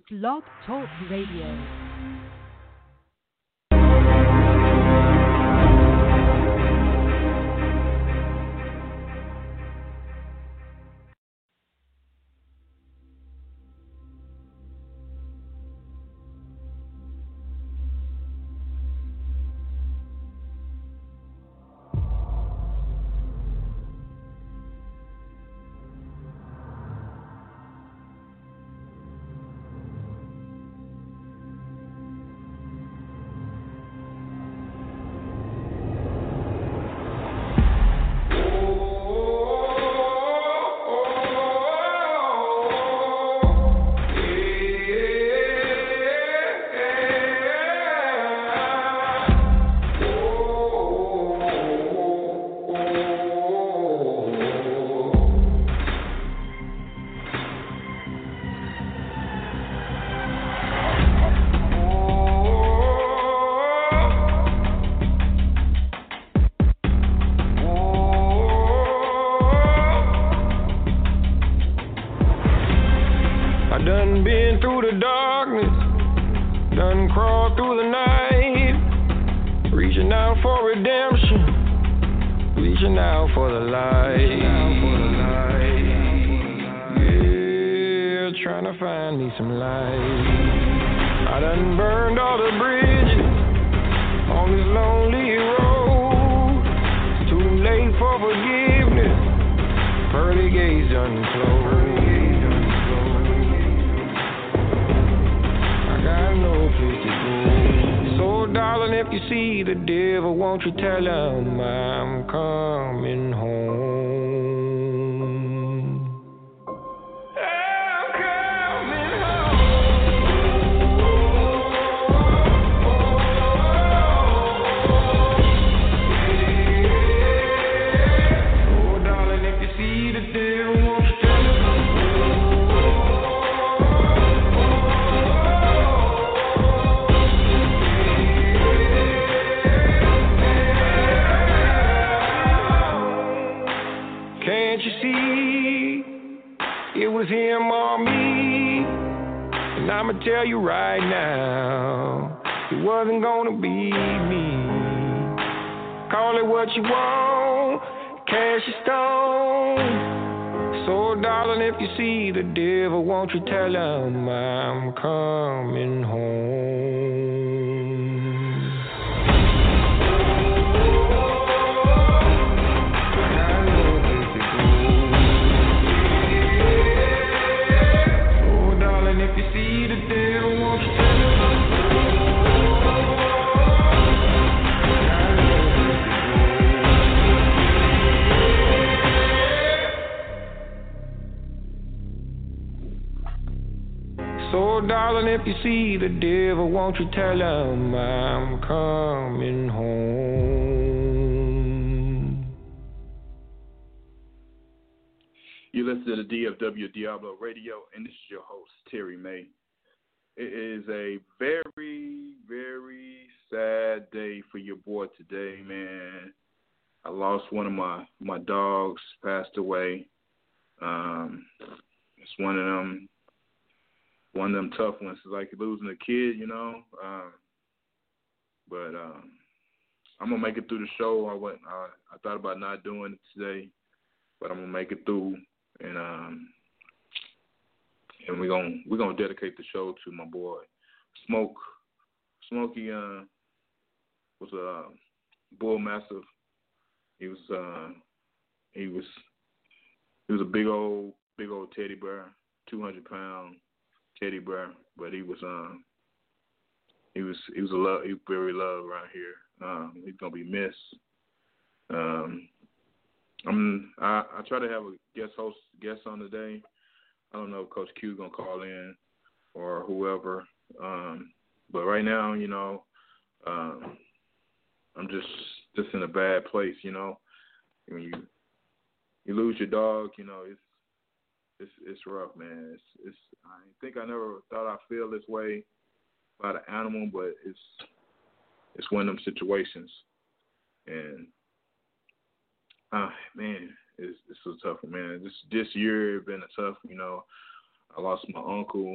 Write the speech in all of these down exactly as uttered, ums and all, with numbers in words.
Blog Talk Radio. If you see the devil, won't you tell him I'm coming home? You listen to the D F W Diablo Radio, and this is your host, Terry May. It is a very, very sad day for your boy today, man. I lost one of my, my dogs, passed away. Um, it's one of them. One of them tough ones. It's like losing a kid, you know. Um, but um, I'm gonna make it through the show. I went. I, I thought about not doing it today, but I'm gonna make it through, and um, and we're gonna we're gonna dedicate the show to my boy, Smoke. Smokey uh, was a bull mastiff. He was uh, he was he was a big old big old teddy bear, two hundred pound. Teddy bear, but he was um he was he was a love he was very loved around here. Um, he's gonna be missed. Um, I'm I, I try to have a guest host guest on today. I don't know if Coach Q gonna call in or whoever. Um, but right now, you know, um, I'm just just in a bad place. You know, when you you lose your dog, you know, it's It's it's rough, man. It's it's. I think I never thought I'd feel this way about an animal, but it's it's one of them situations, and ah man, it's it's so tough, man. This this year has been a tough. You know, I lost my uncle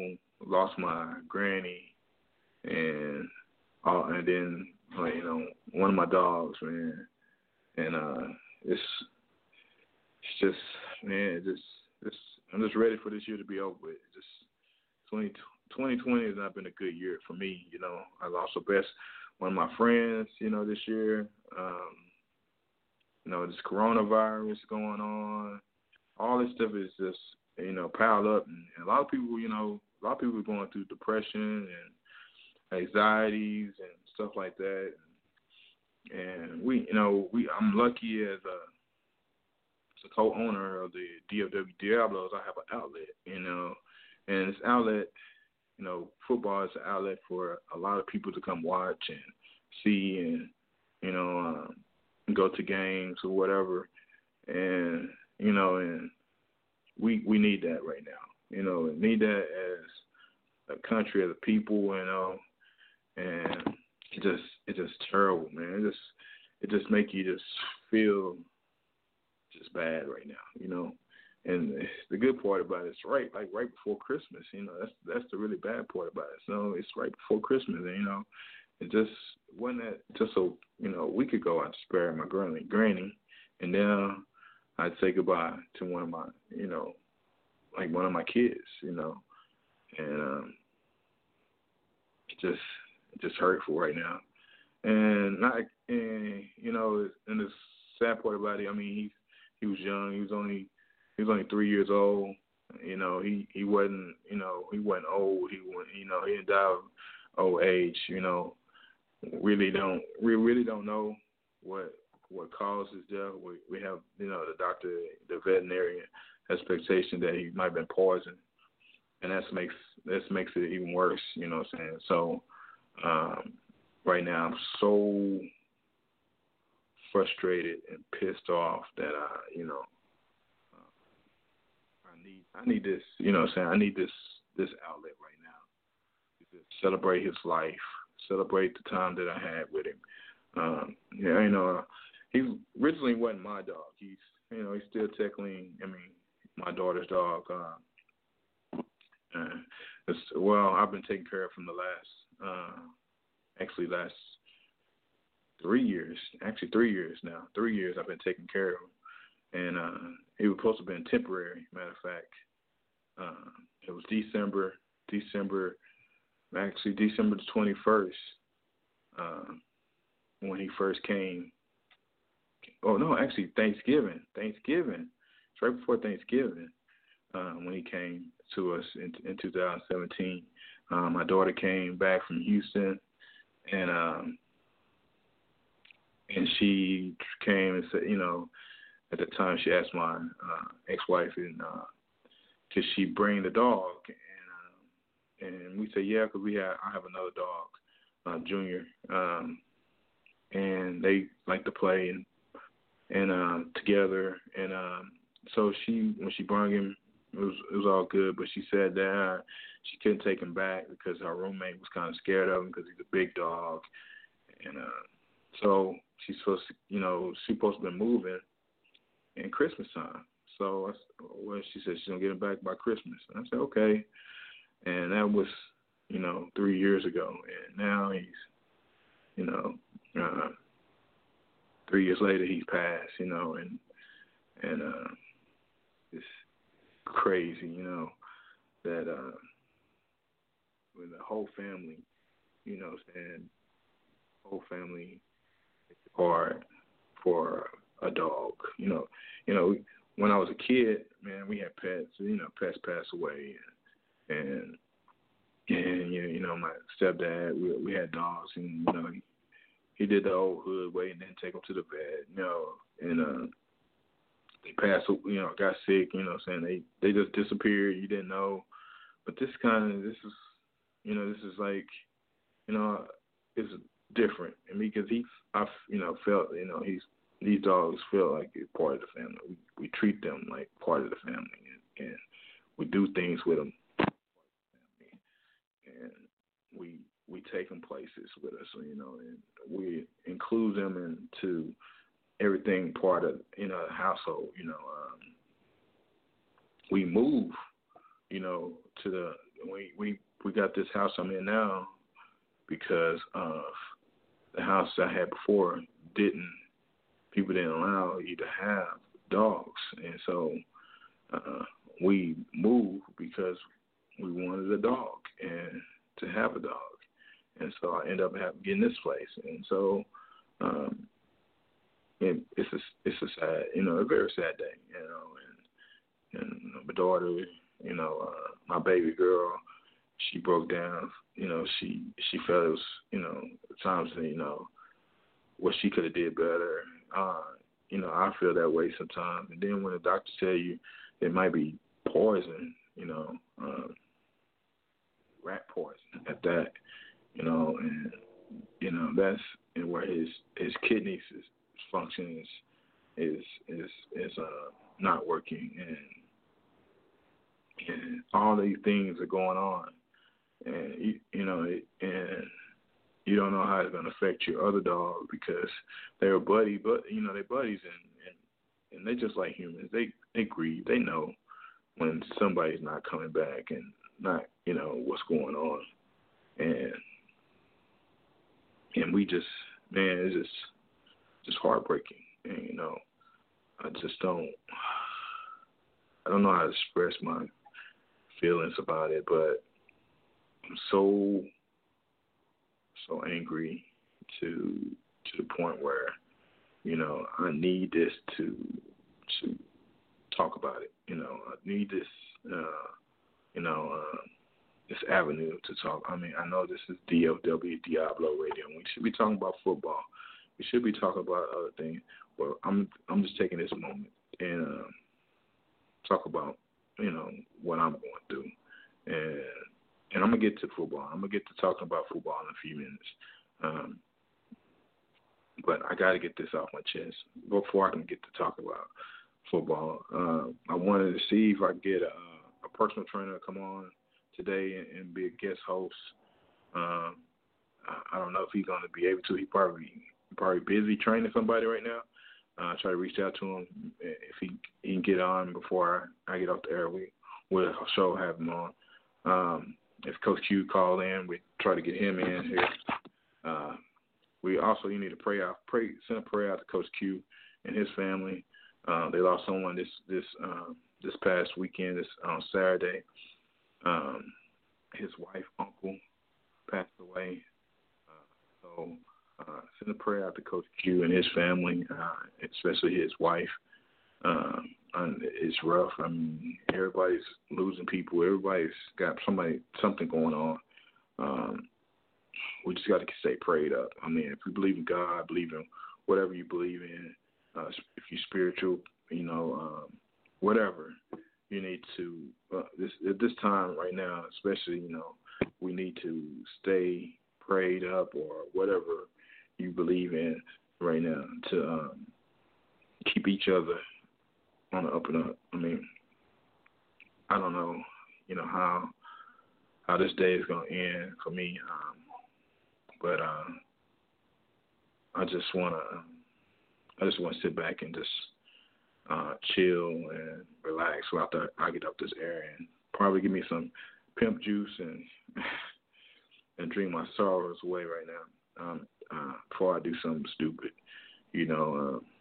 lost my granny, and uh, and then like, you know, one of my dogs, man, and uh, it's it's just man, it just it's I'm just ready for this year to be over with. Just twenty twenty has not been a good year for me. You know, I lost the best one of my friends, you know, this year. Um, you know, this coronavirus going on. All this stuff is just, you know, piled up. And, and a lot of people, you know, a lot of people are going through depression and anxieties and stuff like that. And, and we, you know, we I'm lucky as a, as a co-owner of the D F W Diablos, I have an outlet, you know, and this outlet, you know, football is an outlet for a lot of people to come watch and see and, you know, um, go to games or whatever. And, you know, and we we need that right now. You know, need that as a country, as a people, you know, and it just it's just terrible, man. It just it just make you just feel just bad right now, you know. And the good part about it is right, like right before Christmas, you know, that's that's the really bad part about it. So it's right before Christmas, and you know, it just wasn't that just so you know a week ago I just buried my granny, granny, and then I'd say goodbye to one of my, you know, like one of my kids, you know, and um, it just it just hurtful right now, and not and you know, and the sad part about it, I mean, he he was young, he was only He was only three years old. You know, he, he wasn't, you know, he wasn't old. He went, you know, he didn't die of old age. You know, really don't, we really don't know what what caused his death. We we have, you know, the doctor, the veterinarian expectation that he might have been poisoned, and that makes that makes it even worse. You know what I'm saying? So um, right now I'm so frustrated and pissed off that I, you know. I need, I need this, you know what I'm saying? I need this this outlet right now to celebrate his life, celebrate the time that I had with him. Um, yeah, you know, he originally wasn't my dog. He's, you know, he's still technically, I mean, my daughter's dog. Uh, uh, it's, well, I've been taking care of him the last, uh, actually last three years, actually three years now. Three years I've been taking care of him. And uh, it was supposed to have been temporary, matter of fact. Uh, it was December, December, actually December the twenty-first uh, when he first came. Oh, no, actually Thanksgiving. Thanksgiving. It's right before Thanksgiving uh, when he came to us in, in two thousand seventeen. Uh, my daughter came back from Houston, and um, and she came and said, you know, at the time, she asked my uh, ex-wife, and uh, could she bring the dog? And uh, and we said, yeah, because we have I have another dog, uh, Junior, um, and they like to play and and uh, together. And um, so she, when she brought him, it was it was all good. But she said that uh, she couldn't take him back because her roommate was kind of scared of him because he's a big dog. And uh, so she's supposed to, you know, she's supposed to be moving in Christmas time. So I, well, she said she's going to get him back by Christmas. And I said, okay. And that was, you know, three years ago. And now he's, you know, uh, three years later he's passed, you know, and, and uh, it's crazy, you know, that uh, with the whole family, you know, and whole family is hard for a dog, you know. You know, when I was a kid, man, we had pets. You know, pets pass away, and and, and you know, my stepdad, we we had dogs, and you know, he, he did the old hood way and then take them to the vet, you know, and uh, they passed, you know, got sick, you know, what I'm saying they they just disappeared. You didn't know, but this kind of this is, you know, this is like, you know, it's different, and because he, I, you know, felt, you know, he's. These dogs feel like it's part of the family. We we treat them like part of the family, and, and we do things with them, and we we take them places with us, you know, and we include them into everything part of, you know, the household. You know, um, we move, you know, to the we we we got this house I'm in now because of the house I had before didn't people didn't allow you to have dogs, and so uh, we moved because we wanted a dog and to have a dog, and so I ended up having, getting this place, and so um, it, it's a it's a sad, you know, a very sad day, you know, and and my daughter, you know, uh, my baby girl, she broke down, you know, she she felt it was, you know, times, you know, what she could have did better. Uh, you know, I feel that way sometimes. And then when the doctors tell you it might be poison, you know, um, rat poison at that, you know, and, you know, that's and where his, his kidneys is, function is, is, is, is uh, not working. And, and all these things are going on. And, you, you know, it, and you don't know how it's going to affect your other dog because they're buddy, but you know they're buddies, and, and and they just like humans. They they grieve. They know when somebody's not coming back and not, you know, what's going on, and and we just, man, it's just just heartbreaking. And you know, I just don't I don't know how to express my feelings about it, but I'm so. so angry to to the point where, you know, I need this to to talk about it. You know, I need this, uh, you know, uh, this avenue to talk. I mean, I know this is D F W Diablo Radio, and we should be talking about football. We should be talking about other things. But I'm I'm just taking this moment and uh, talk about, you know, what I'm going through, and. And I'm going to get to football. I'm going to get to talking about football in a few minutes. Um, but I got to get this off my chest before I can get to talk about football. Uh, I wanted to see if I could get a, a personal trainer to come on today and, and be a guest host. Um, I, I don't know if he's going to be able to. He probably probably busy training somebody right now. Uh, try to reach out to him if he, he can get on before I, I get off the air. We will show have him on. Um, If Coach Q called in, we try to get him in here. Uh, we also, you need to pray out, pray, send a prayer out to Coach Q and his family. Uh, they lost someone this this uh, this past weekend, this on Saturday. Um, his wife, uncle, passed away. Uh, so uh, send a prayer out to Coach Q and his family, uh, especially his wife. Um, and it's rough. I mean, everybody's losing people. Everybody's got somebody something going on. Um, we just got to stay prayed up. I mean, if you believe in God, believe in whatever you believe in. Uh, if you're spiritual, you know, um, whatever you need to. Uh, this at this time right now, especially, you know, we need to stay prayed up or whatever you believe in right now to um, keep each other on the up and up. I mean, I don't know, you know, how how this day is going to end for me, um, but uh, I just want to, I just want to sit back and just uh, chill and relax after I get up this air and probably give me some pimp juice and and drink my sorrows away right now um, uh, before I do something stupid, you know. Uh,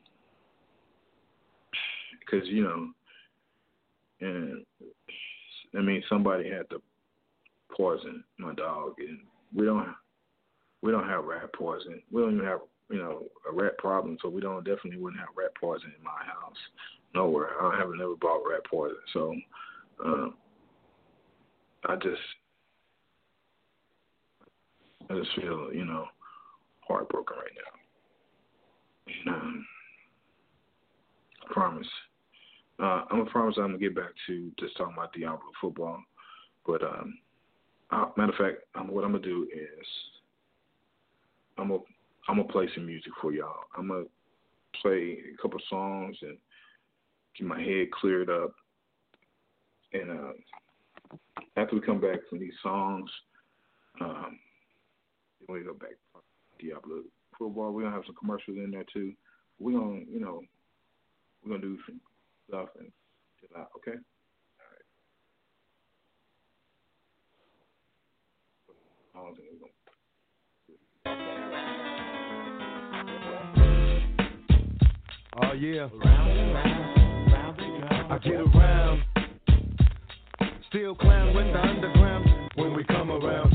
Because, you know, and I mean, somebody had to poison my dog, and we don't we don't have rat poison. We don't even have, you know, a rat problem, so we don't definitely wouldn't have rat poison in my house. Nowhere. I haven't never bought rat poison. So uh, I just I just feel, you know, heartbroken right now. And, um, I promise. Uh, I'm gonna promise I'm gonna get back to just talking about Diablo football, but um, uh, matter of fact, um, what I'm gonna do is I'm gonna I'm gonna play some music for y'all. I'm gonna play a couple songs and get my head cleared up, and uh, after we come back from these songs, um, then we go back to Diablo football. We're gonna have some commercials in there too. We're gonna, you know, we're gonna do some stuff and chill out, okay? All right. I don't think it's gonna. Oh yeah. Round and round, round and round. I get around. Still clown with the underground when we come around.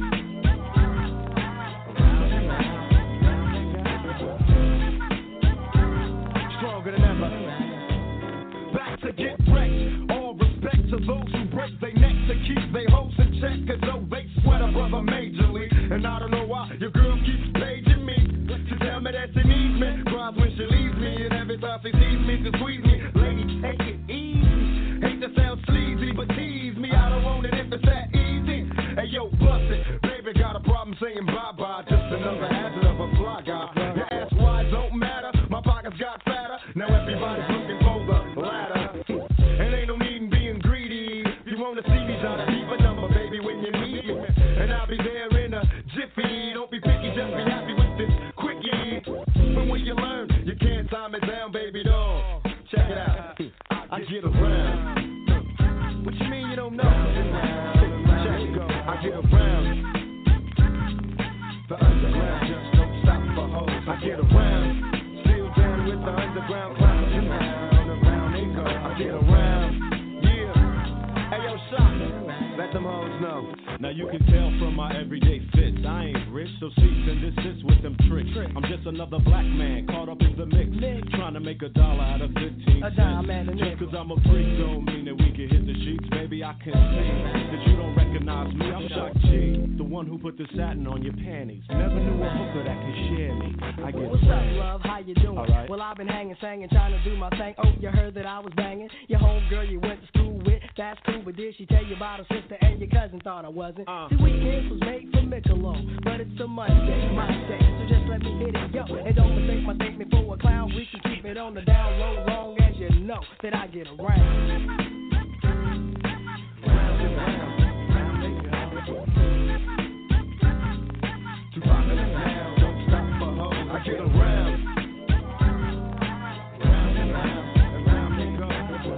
Stronger than ever. Back to get wrecked. All respect to those who break their necks to keep their hopes in check. Cause though they sweat a brother majorly. And I don't know why your girl keeps paging me to tell me that she needs me. Cries when she leaves me. And every time she sees me to squeeze me. Lady, take it easy. Hate to sound sleazy, but tease me. I don't want it if it's that easy. Hey yo, bust it. Baby got a problem saying bye-bye. Just another hazard of a fly guy. Your ass wide don't matter. My pockets got fatter. Now everybody's looking for the ladder. And ain't no need in being greedy. If you wanna see me, try to keep a number, baby, when you need me. And I'll be there in a jiffy. Don't be picky, just be happy with this quickie. But when you learn, you can't time it down, baby doll. Check it out. I get around. What you mean you don't know? Check it go. I get around. The underground just don't stop for hoes. I get around. Still down with the underground clowns. Around, around they go. I get around. Yeah. Hey yo, Shock. Let them hoes know. Now you can tell from my everyday fits, I ain't rich, so cease and desist with them tricks. I'm just another black man caught up in the mix, trying to make a dollar out of fifteen cents. Just cause I'm a freak don't mean that we can hit the sheets. Baby, I can see that you don't recognize me. I'm Shock G, the one who put the satin on your panties. Never knew a hooker that could share me. I get What's up, love? How you doing? Right. Well, I've been hanging, singing, trying to do my thing. Oh, you heard that I was banging your homegirl you went to school with. That's cool, but did she tell you about her sister and your cousin? Thought I wasn't. Uh. See, weekends was made for Michelob, but it's a Monday, my day, so just let me hit it, yo. And don't mistake my statement for a clown. We can keep it on the down low, long as you know that I get around. Round and round, round and round. Two poppin' and down, don't stop for hoes. I get around. Round and round, and round they go.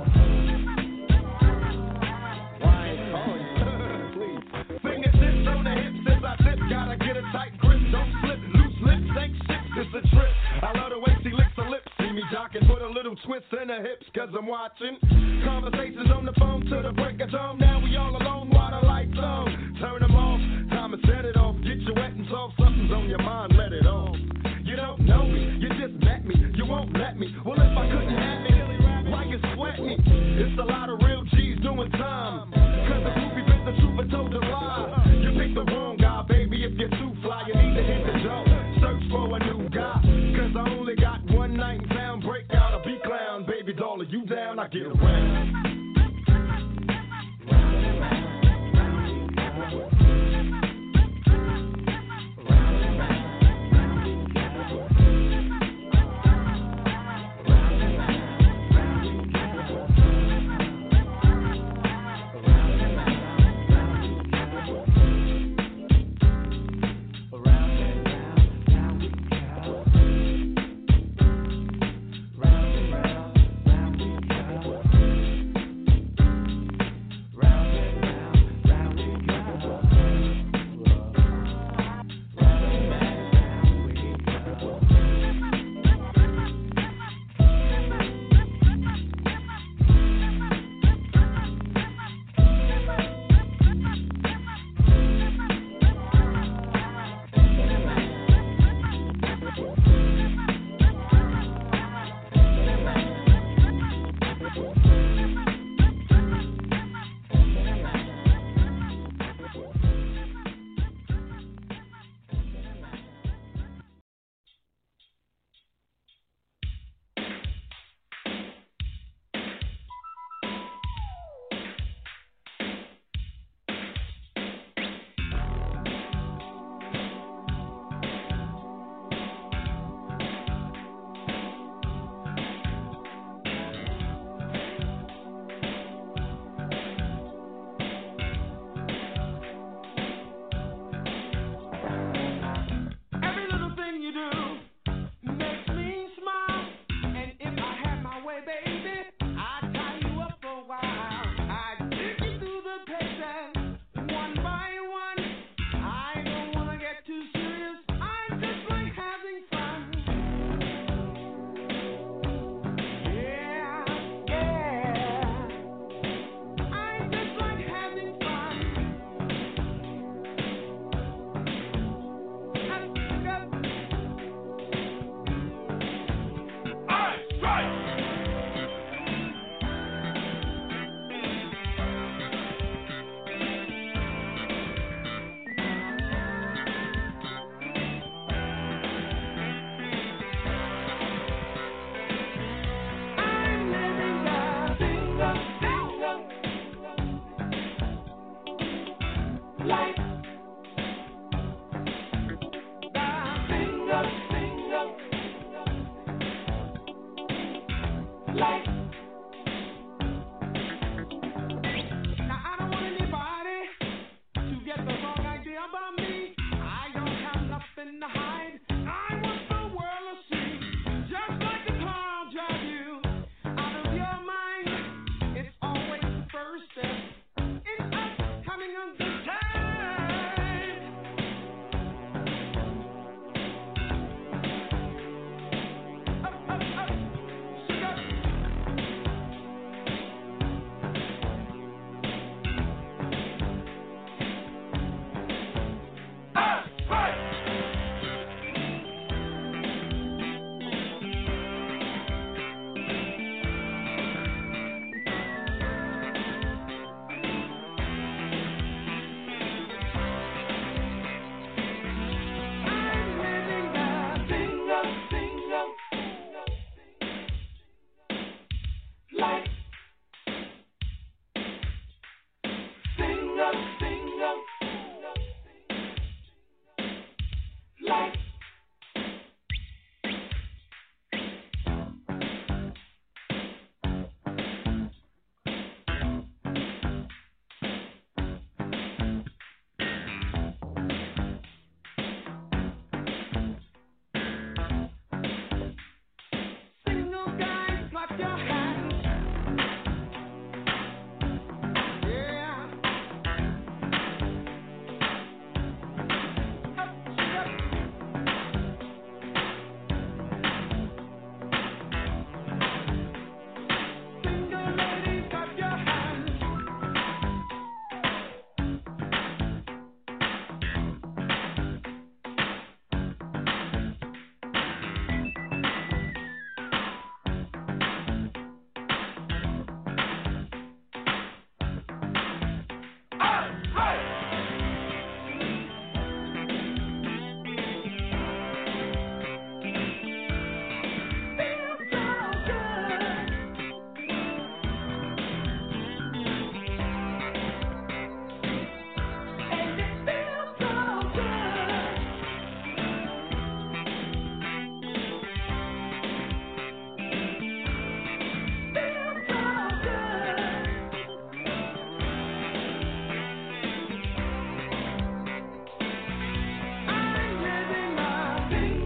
Why? Oh, please. Fingertips on the hips as I dip. Gotta get a tight grip, don't slip. Loose lips ain't shit, it's a trip. I love the way she licks her lips. See me jockin', put a little twist in her hips, cause I'm watching. Conversations on the phone till the break of dawn. Now we all alone while the lights on. Turn them off, time to set it off. Get you wet and soft, something's on your mind, let it off. You don't know me, you just met me, you won't let me. Well, if I couldn't have me, why you sweat me? It's a lot of real G's doing time. Cause the groupie bit the truth and told the lie. You picked the wrong guy, baby, if you're too fly, you need to hit the door. Search for a new guy, cause I only got one night in town. Break out a B-clown, baby doll, are you down? I get around. Round and round.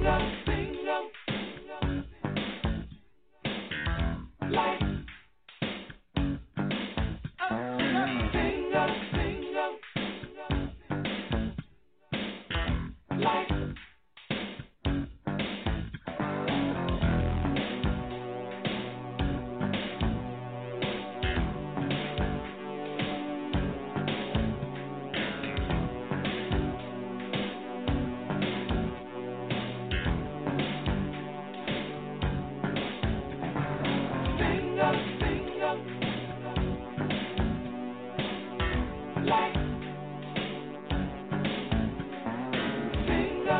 Finger,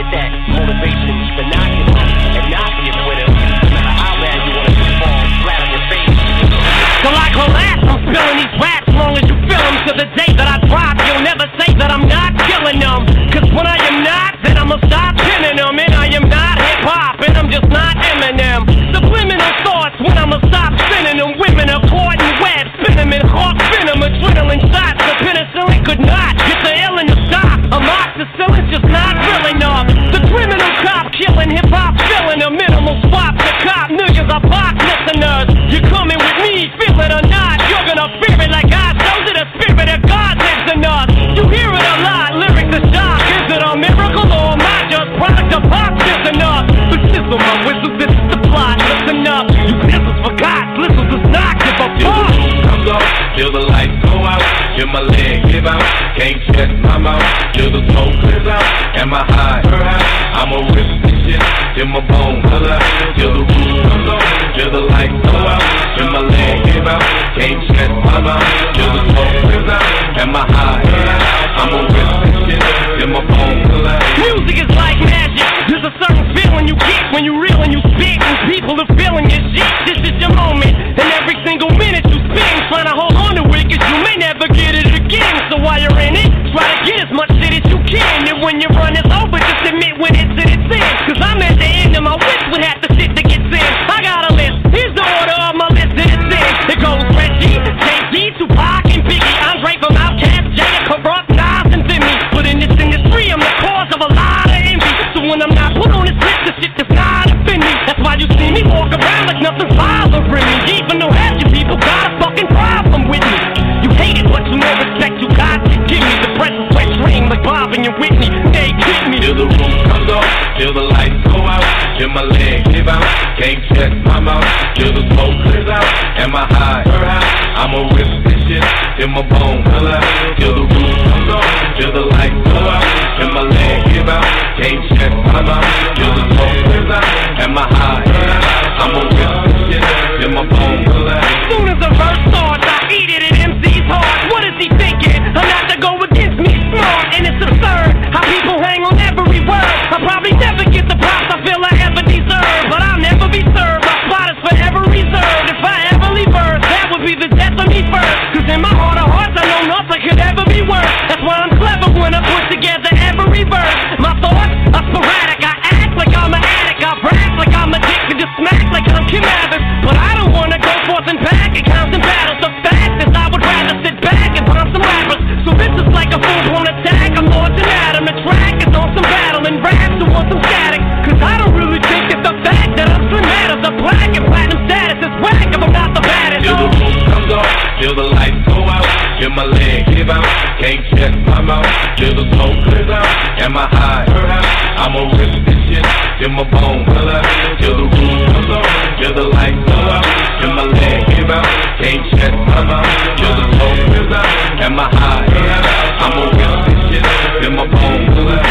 get that motivation to not give up and not get with it, no matter how bad you want to fall flat on your face. So like collapse, I'm spilling these raps as long as you feel them. To the day that I drop, you'll never say that I'm not killing them. Cause when I am not, then I'ma stop pinning them. And I am not hip-hop, and I'm just not Eminem. Subliminal thoughts when I'ma stop spinning them. Women are caught in web, spin them in hawk venom. Adrenaline shots, the penicillin could not get the ill in the stop. Amoxicillin's just not real enough. The criminal cop killing hip-hop, filling a minimal swap. The cop millions of pop listeners. You're coming with me, feel it or not. You're gonna fear it like I showed it. The spirit of God lives in us. You hear it a lot, lyrics are shock. Is it a miracle or am I just product of pop? Listen up, but sizzle my whistle, this is the plot. Listen up, you pistols forgot. Listen does not give a fuck. Comes off, till the lights go out, till my leg give out, can't shut my mouth, till the smoke clears out, and my high, I'ma rip this shit, till my bone pull out, till the roof comes off, till the lights go out, till my leg give out, can't shut my mouth, till the smoke clears out, and my high, I'ma rip this shit, till my bone pull out. Music is like magic, there's a certain feeling you get when you reel and you spit, and people are feeling your shit. This is your moment, and every single minute you spend trying to hold on to it, cause you may never get it again. So while you're in it, try to get as much shit as you can, and when your run is over, just admit when it's in its end. Cause I'm at the end of my wish with half the shit that gets in. I got a list, here's the order of my list that it's in. It goes Reggie, Jay-Z, Tupac, and Biggie, Andre from Outkast, Jada, Corrupt, Nas, and Vimy. But in this industry, I'm the cause of a lot of envy. So when I'm not put on this list, the shit does not offend me. That's why you see me walk around like nothing's bothering me. Even though half you people got a fucking problem with me. You hate it, but you more respect you got to give me. The press is wet dream like Bob and your Whitney. They kick me. Till the roof comes off, till the lights go out, till my leg give out, can't shut my mouth, till the smoke clears out, and my high, I'ma rip this shit, till my bone pull out, till the roof comes off, till the lights go out, till my leg give out, can't shut my mouth, till the smoke clears out, and my high, I'ma rip this shit, till my bone pull out. As soon as the verse starts, I eat it at M C's heart. What is he thinking? I'm not to go against me, smart, and it's absurd how people hang on every word. I'll probably never get the props I feel I ever deserve, but I'll never be served. My spot is forever reserved. If I ever leave Earth, that would be the death of me first. Cause in my heart of hearts, I know nothing could ever be worse. That's why I'm clever when I put together every verse. My thoughts are sporadic. I act like I'm an addict. I brag like I'm addicted to smack like I'm Kim Evans. But I don't wanna go forth and back and count in battles. The fact is I would rather sit back and put on some rappers. So this is like a full-blown attack. I'm launching at him. The track is on some battle and raps who want some static. Cause I don't really think it's the fact that I'm slim matters. The black and platinum status is whack if I'm not the baddest. Till the roof comes off, till the lights go out, till my leg give out, can't shut my mouth, till the smoke clears out, and my high, I'ma rip this shit, till my bone pull out, till the roof comes off, till the lights go out, till my leg give out, can't shut my mouth, till the smoke clears out, and my high, I'ma rip this shit, till my bone pull out,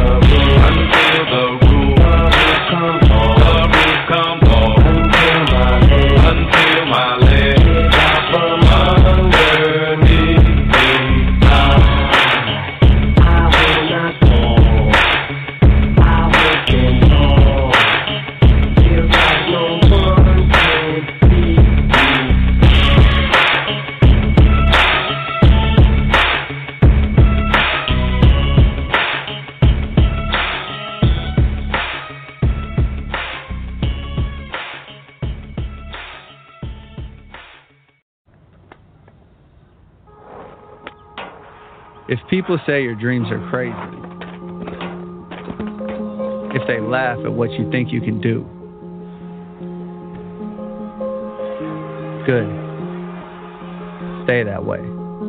until the roof comes off, the roof comes off, until my leg from underneath me. I will not fall. I will get on. Feel like no one can beat If people say your dreams are crazy, if they laugh at what you think you can do, good. Stay that way.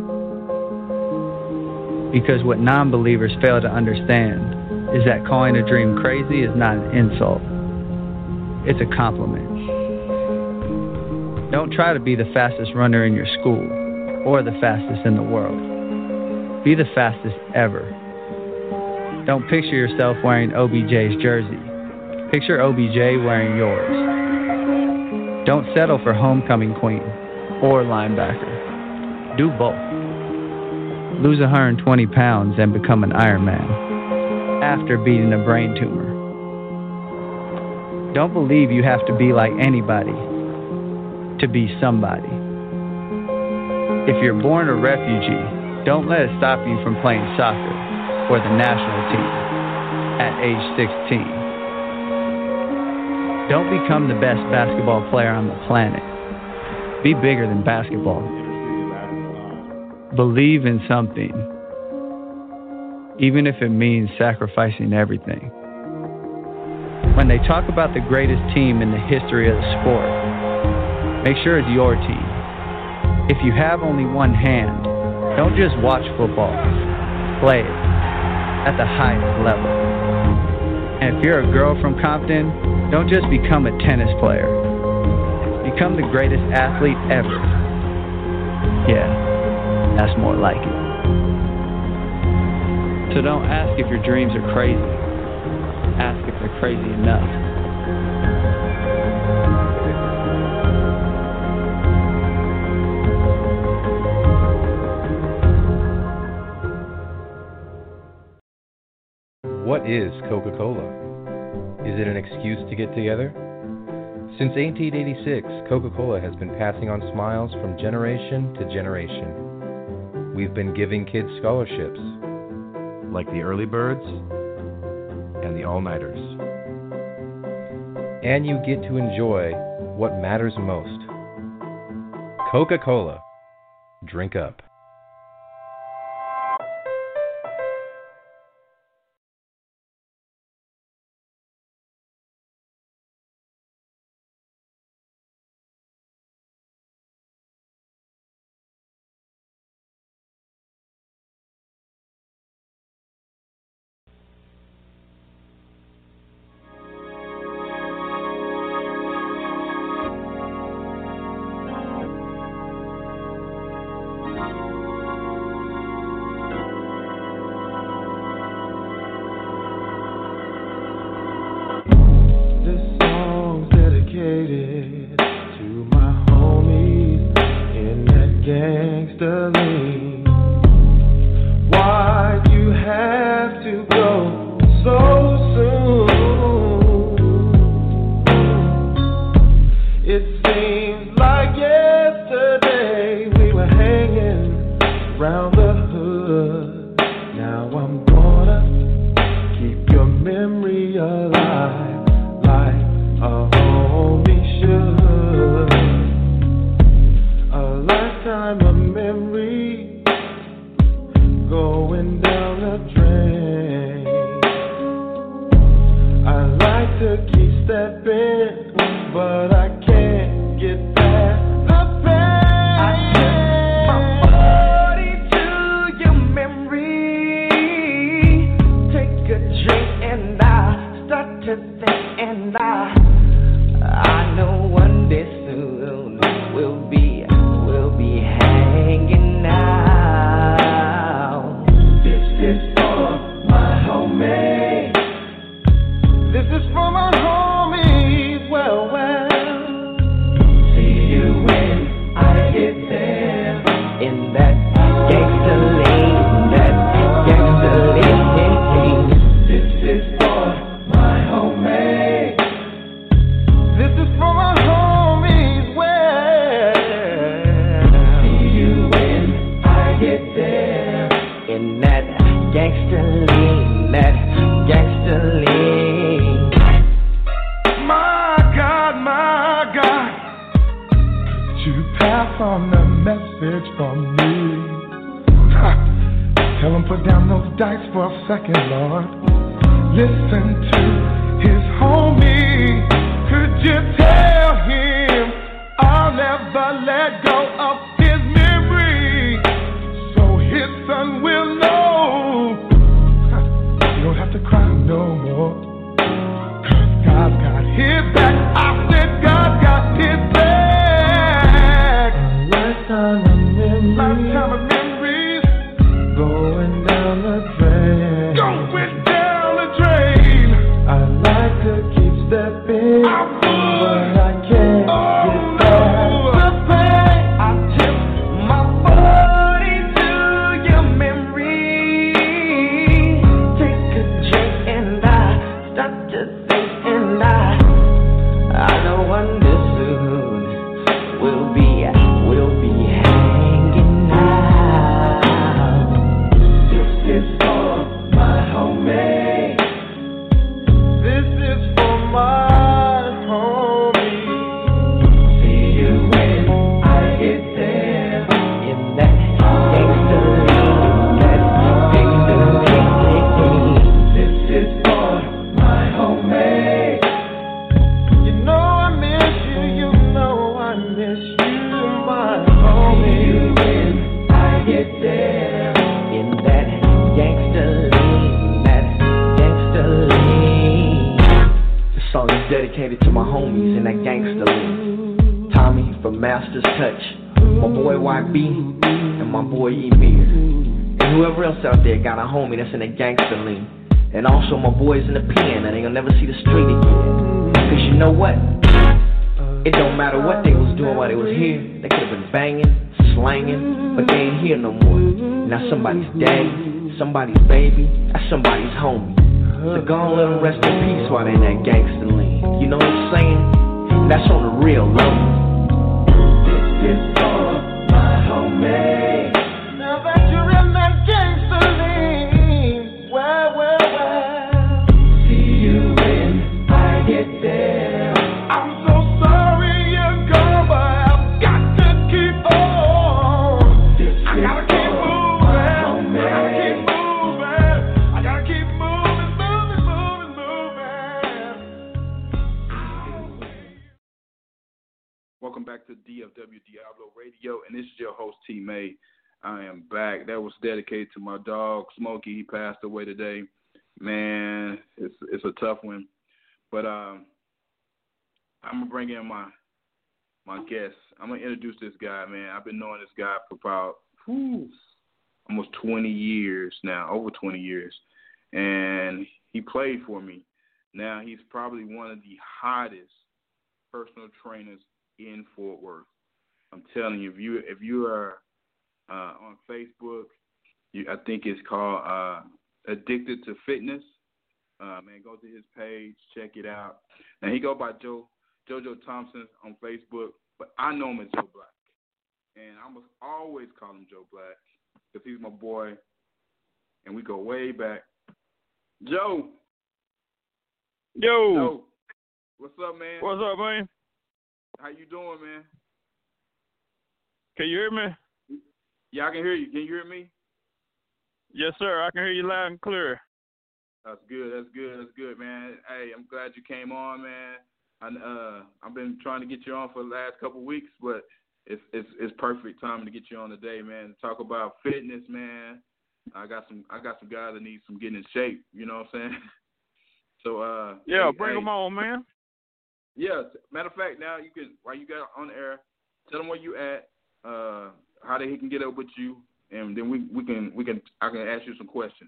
Because what non-believers fail to understand is that calling a dream crazy is not an insult. It's a compliment. Don't try to be the fastest runner in your school or the fastest in the world. Be the fastest ever. Don't picture yourself wearing O B J's jersey. Picture O B J wearing yours. Don't settle for homecoming queen or linebacker. Do both. Lose one hundred twenty pounds and become an Iron Man. after beating a brain tumor. Don't believe you have to be like anybody to be somebody. If you're born a refugee, don't let it stop you from playing soccer for the national team at age sixteen. Don't become the best basketball player on the planet. Be bigger than basketball. Believe in something, even if it means sacrificing everything. When they talk about the greatest team in the history of the sport, make sure it's your team. If you have only one hand, don't just watch football. Play it at the highest level. And if you're a girl from Compton, don't just become a tennis player. Become the greatest athlete ever. Yeah, that's more like it. So don't ask if your dreams are crazy. Ask if they're crazy enough. What is Coca-Cola? Is it an excuse to get together? Since eighteen eighty-six, Coca-Cola has been passing on smiles from generation to generation. We've been giving kids scholarships, like the early birds and the all-nighters. And you get to enjoy what matters most. Coca-Cola. Drink up. I like to keep stepping, but I Gangsta. Tommy from Master's Touch, my boy Y B, and my boy Emir. And whoever else out there got a homie that's in a gangster lean. And also my boys in the pen that ain't gonna never see the street again. Cause you know what? It don't matter what they was doing while they was here. They could have been banging, slanging, but they ain't here no more. Now somebody's daddy, somebody's baby, that's somebody's homie. So go and let them rest in peace while they in that gangster lean. You know what I'm saying? That's on the real level. This is for my homie. Now that you're in that gangster lean, well, well, well. See you when I get there. I'm so sorry you're gone, but I've got to keep on. This I gotta keep moving. I gotta keep moving. I gotta keep moving, moving, moving, moving. Welcome back to D F W Diablo Radio, and this is your host, T. May. I am back. That was dedicated to my dog, Smokey. He passed away today. Man, it's it's a tough one. But um, I'm going to bring in my my guest. I'm going to introduce this guy, man. I've been knowing this guy for about whew, almost twenty years now, over twenty years. And he played for me. Now he's probably one of the hottest personal trainers in Fort Worth. I'm telling you, if you if you are uh, on Facebook, you, I think it's called uh, Addicted to Fitness. Uh, man, go to his page, check it out. Now he go by Joe JoJo Thompson on Facebook, but I know him as Joe Black, and I must always call him Joe Black because he's my boy, and we go way back. Joe. Yo. Joe. What's up, man? What's up, man? How you doing, man? Can you hear me? Yeah, I can hear you. Can you hear me? Yes, sir. I can hear you loud and clear. That's good. That's good. That's good, man. Hey, I'm glad you came on, man. I, uh, I've been trying to get you on for the last couple of weeks, but it's it's it's perfect time to get you on today, man. To talk about fitness, man. I got some I got some guys that need some getting in shape. You know what I'm saying? So uh. Yeah, hey, bring hey, them on, man. Yeah. Matter of fact, now you can while you got on the air, tell them where you at, uh, how they can get up with you, and then we, we can we can I can ask you some questions.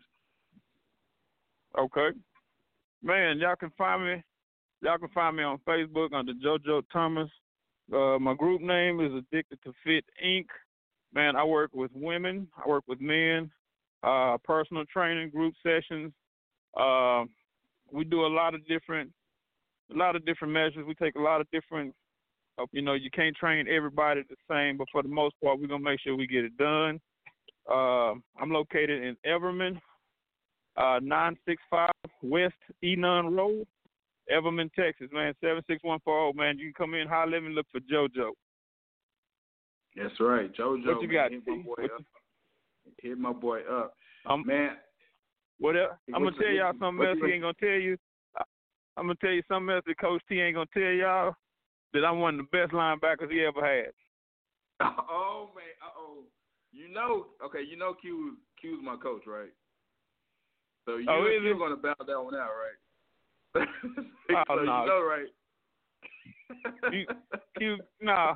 Okay. Man, y'all can find me. Y'all can find me on Facebook under JoJo Thomas. Uh, my group name is Addicted to Fit Incorporated. Man, I work with women. I work with men. Uh, personal training, group sessions. Uh, we do a lot of different, a lot of different measures. We take a lot of different. Uh, you know, you can't train everybody the same, but for the most part, we're gonna make sure we get it done. Uh, I'm located in Everman, uh, nine six five West Enon Road. Everman, Texas, man, seven six one four zero, man. You can come in, holler at me, look for JoJo. That's right, JoJo. What you got? Hit my boy up. Hit my boy up. Um, man, what else? I'm going to tell y'all something else you, he ain't going to tell you. I'm going to tell you something else that Coach T ain't going to tell y'all, that I'm one of the best linebackers he ever had. Oh, man. Uh-oh. You know, okay, you know Q, Q's my coach, right? So you, oh, you're going to bow that one out, right? Oh, so no. You know, right? Q, Q, nah.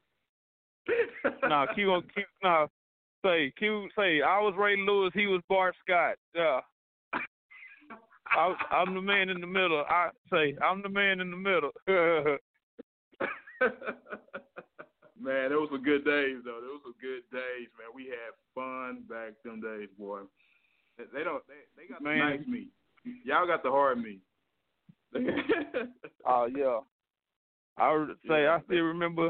Nah, Q, Q, nah. Say, Q, say, I was Ray Lewis, he was Bart Scott. Yeah. I, I'm the man in the middle. I say, I'm the man in the middle. Man, those were good days, though. Those were good days, man. We had fun back them days, boy. They, they don't. They, they got man. the nice meat. Y'all got the hard meat. Oh uh, yeah. I would say yeah, I still remember.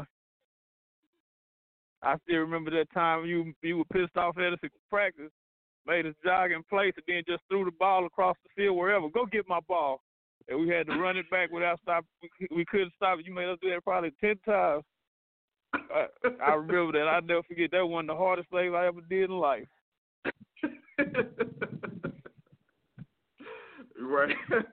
I still remember that time you you were pissed off at us at practice, made us jog in place, and then just threw the ball across the field wherever. Go get my ball, and we had to run it back without stop. We, we couldn't stop it. You made us do that probably ten times. I, I remember that. I'll never forget that one. The hardest thing I ever did in life. Right.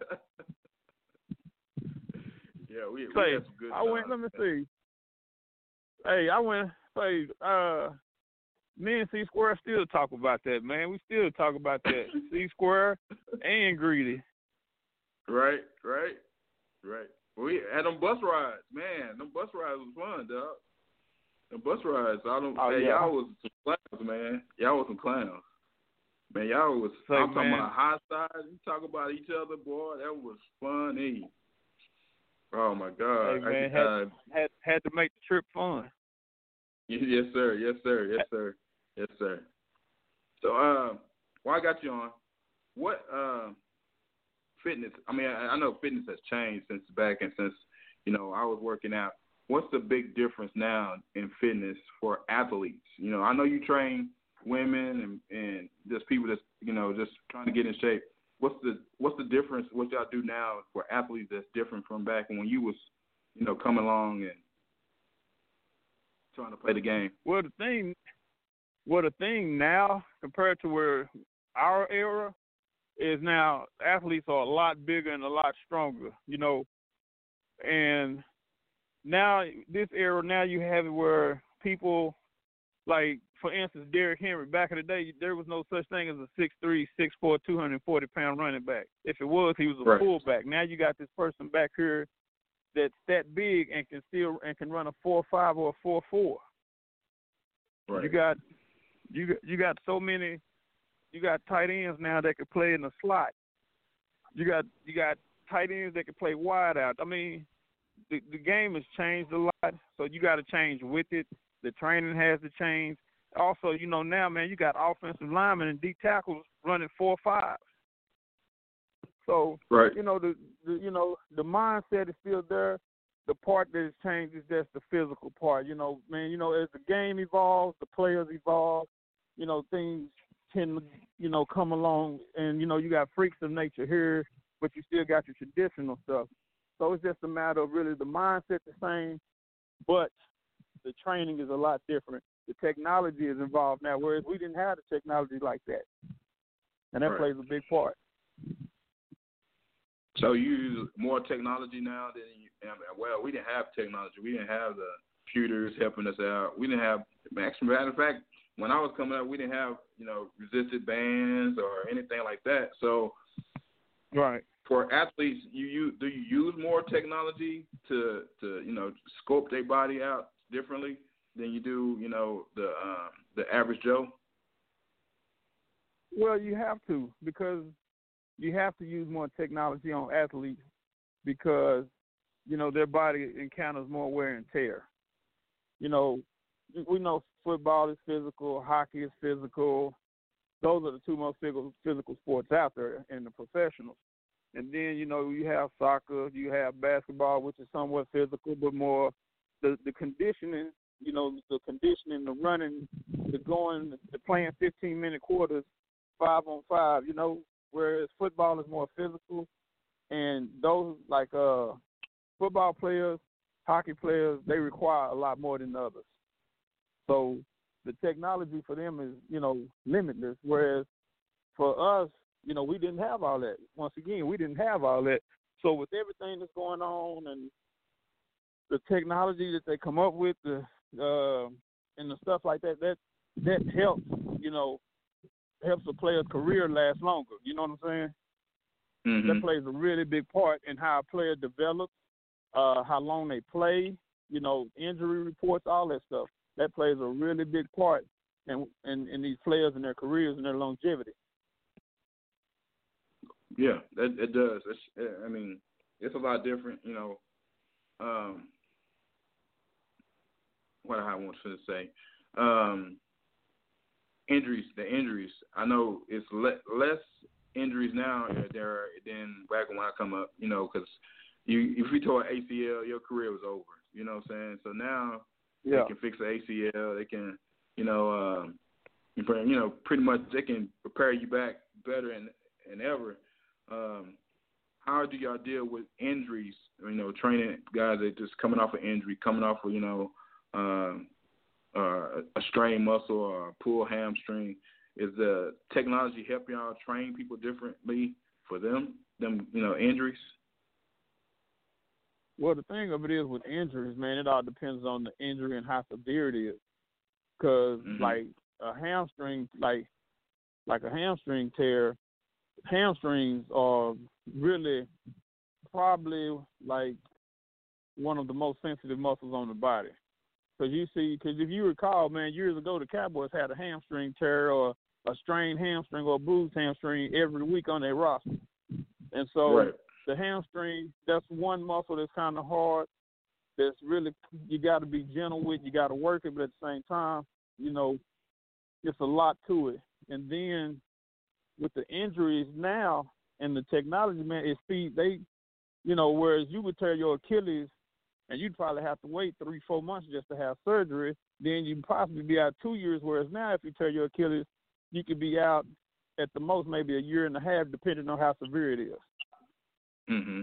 Yeah, we, we say, had some good I went. Let me see. Hey, I went. Say, uh, me and C Square still talk about that, man. We still talk about that. C Square and Greedy. Right, right, right. We had them bus rides, man. Them bus rides was fun, dog. The bus rides. I don't. Oh, hey, yeah. y'all was some clowns, man. Y'all was some clowns. Man, y'all was. Say, I'm talking man. about high side. You talk about each other, boy. That was funny. Oh my God. Hey, man, I, uh, had, had had to make the trip fun. yes, sir. Yes, sir. Yes, sir. Yes, sir. So, uh, while I got you on, what uh, fitness? I mean, I, I know fitness has changed since back and since you know I was working out. What's the big difference now in fitness for athletes? You know, I know you train women and, and just people that's, you know, just trying to get in shape. What's the what's the difference, what y'all do now for athletes that's different from back when you was, you know, coming along and trying to play the game? Well, the thing, well, the thing now compared to where our era is now, athletes are a lot bigger and a lot stronger, you know, and now, this era, now you have it where people, like, for instance, Derrick Henry, back in the day, there was no such thing as a six three, six four, two hundred forty pound running back. If it was, he was a right. fullback. Now you got this person back here that's that big and can still and can run a four five or a four four. Right. You got you got you got so many. You got tight ends now that can play in the slot. You got you got tight ends that can play wide out. I mean. The, the game has changed a lot, so you got to change with it. The training has to change. Also, you know, now, man, you got offensive linemen and D tackles running four fives. So, right. you know, the, the you know the mindset is still there. The part that has changed is just the physical part. You know, man, you know, as the game evolves, the players evolve. You know, things can, you know, come along, and you know, you got freaks of nature here, but you still got your traditional stuff. So it's just a matter of really the mindset the same, but the training is a lot different. The technology is involved now, whereas we didn't have the technology like that. And that right. plays a big part. So you use more technology now than you, well, we didn't have technology. We didn't have the computers helping us out. We didn't have, as a matter of fact, when I was coming up, we didn't have, you know, resisted bands or anything like that. So right. For athletes, you, you do you use more technology to, to you know sculpt their body out differently than you do you know the um, the average Joe? Well, you have to because you have to use more technology on athletes because you know their body encounters more wear and tear. You know, we know football is physical, hockey is physical. Those are the two most physical, physical sports out there in the professionals. And then, you know, you have soccer, you have basketball, which is somewhat physical, but more the, the conditioning, you know, the conditioning, the running, the going, the playing fifteen-minute quarters, five on five, you know, whereas football is more physical. And those, like uh, football players, hockey players, they require a lot more than others. So the technology for them is, you know, limitless, whereas for us, you know, we didn't have all that. Once again, we didn't have all that. So with everything that's going on and the technology that they come up with, the uh, and the stuff like that, that that helps, you know, helps a player's career last longer. You know what I'm saying? Mm-hmm. That plays a really big part in how a player develops, uh, how long they play, you know, injury reports, all that stuff. That plays a really big part in, in, in these players and their careers and their longevity. Yeah, it, it does. It's, I mean, it's a lot different, you know. Um, what I want to say, um, injuries. The injuries. I know it's le- less injuries now there than back when I come up. You know, because you if you tore an A C L, your career was over. You know what I'm saying? So now yeah. they can fix the A C L. They can, you know, um, you know, pretty much they can prepare you back better than, than ever. Um, how do y'all deal with injuries? You know, training guys that just coming off an injury, coming off of, you know, um, uh, a strained muscle or a pulled hamstring. Is the technology help y'all train people differently for them, them, you know, injuries? Well, the thing of it is with injuries, man, it all depends on the injury and how severe it is. Because, mm-hmm. like, a hamstring, like, like a hamstring tear, hamstrings are really probably like one of the most sensitive muscles on the body. Because you see, because if you recall, man, years ago the Cowboys had a hamstring tear or a strained hamstring or a bruised hamstring every week on their roster. And so right. the hamstring, that's one muscle that's kind of hard. That's really, you got to be gentle with. You got to work it, but at the same time, you know, it's a lot to it. And then with the injuries now and the technology, man, it's speed. They, you know, whereas you would tear your Achilles and you'd probably have to wait three, four months just to have surgery, then you'd possibly be out two years. Whereas now, if you tear your Achilles, you could be out at the most maybe a year and a half, depending on how severe it is. Mm-hmm.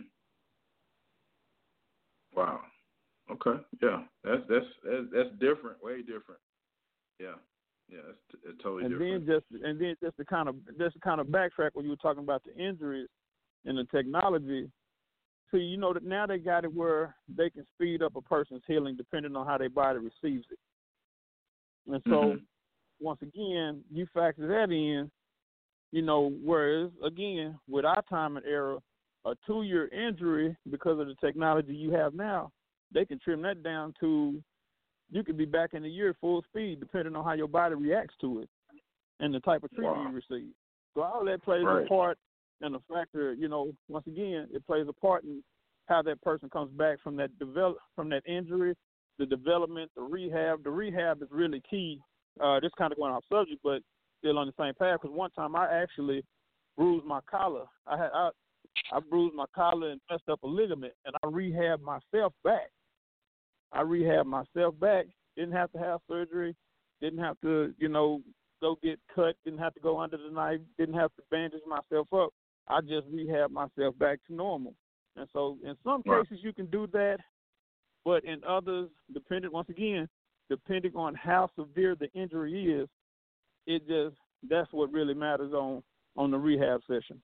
Wow. Okay. Yeah. That's that's that's, that's different. Way different. Yeah. Yeah. It's, it's totally and different. Then just and then just to kind of just to kind of backtrack when you were talking about the injuries and the technology. So you know that now they got it where they can speed up a person's healing depending on how their body receives it. And so mm-hmm. once again, you factor that in, you know, whereas again, with our time and era, a two-year injury because of the technology you have now, they can trim that down to you could be back in a year full speed depending on how your body reacts to it and the type of treatment wow. you receive. So all that plays right. a part and a factor, you know, once again, it plays a part in how that person comes back from that develop from that injury, the development, the rehab. The rehab is really key. Uh, this kind of going off subject, but still on the same path. Because one time I actually bruised my collar. I had I, I bruised my collar and messed up a ligament, and I rehabbed myself back. I rehabbed myself back. Didn't have to have surgery. Didn't have to, you know, go get cut. Didn't have to go under the knife. Didn't have to bandage myself up. I just rehabbed myself back to normal. And so in some wow. cases you can do that, but in others, depending, once again, depending on how severe the injury is, it just, that's what really matters on, on the rehab session.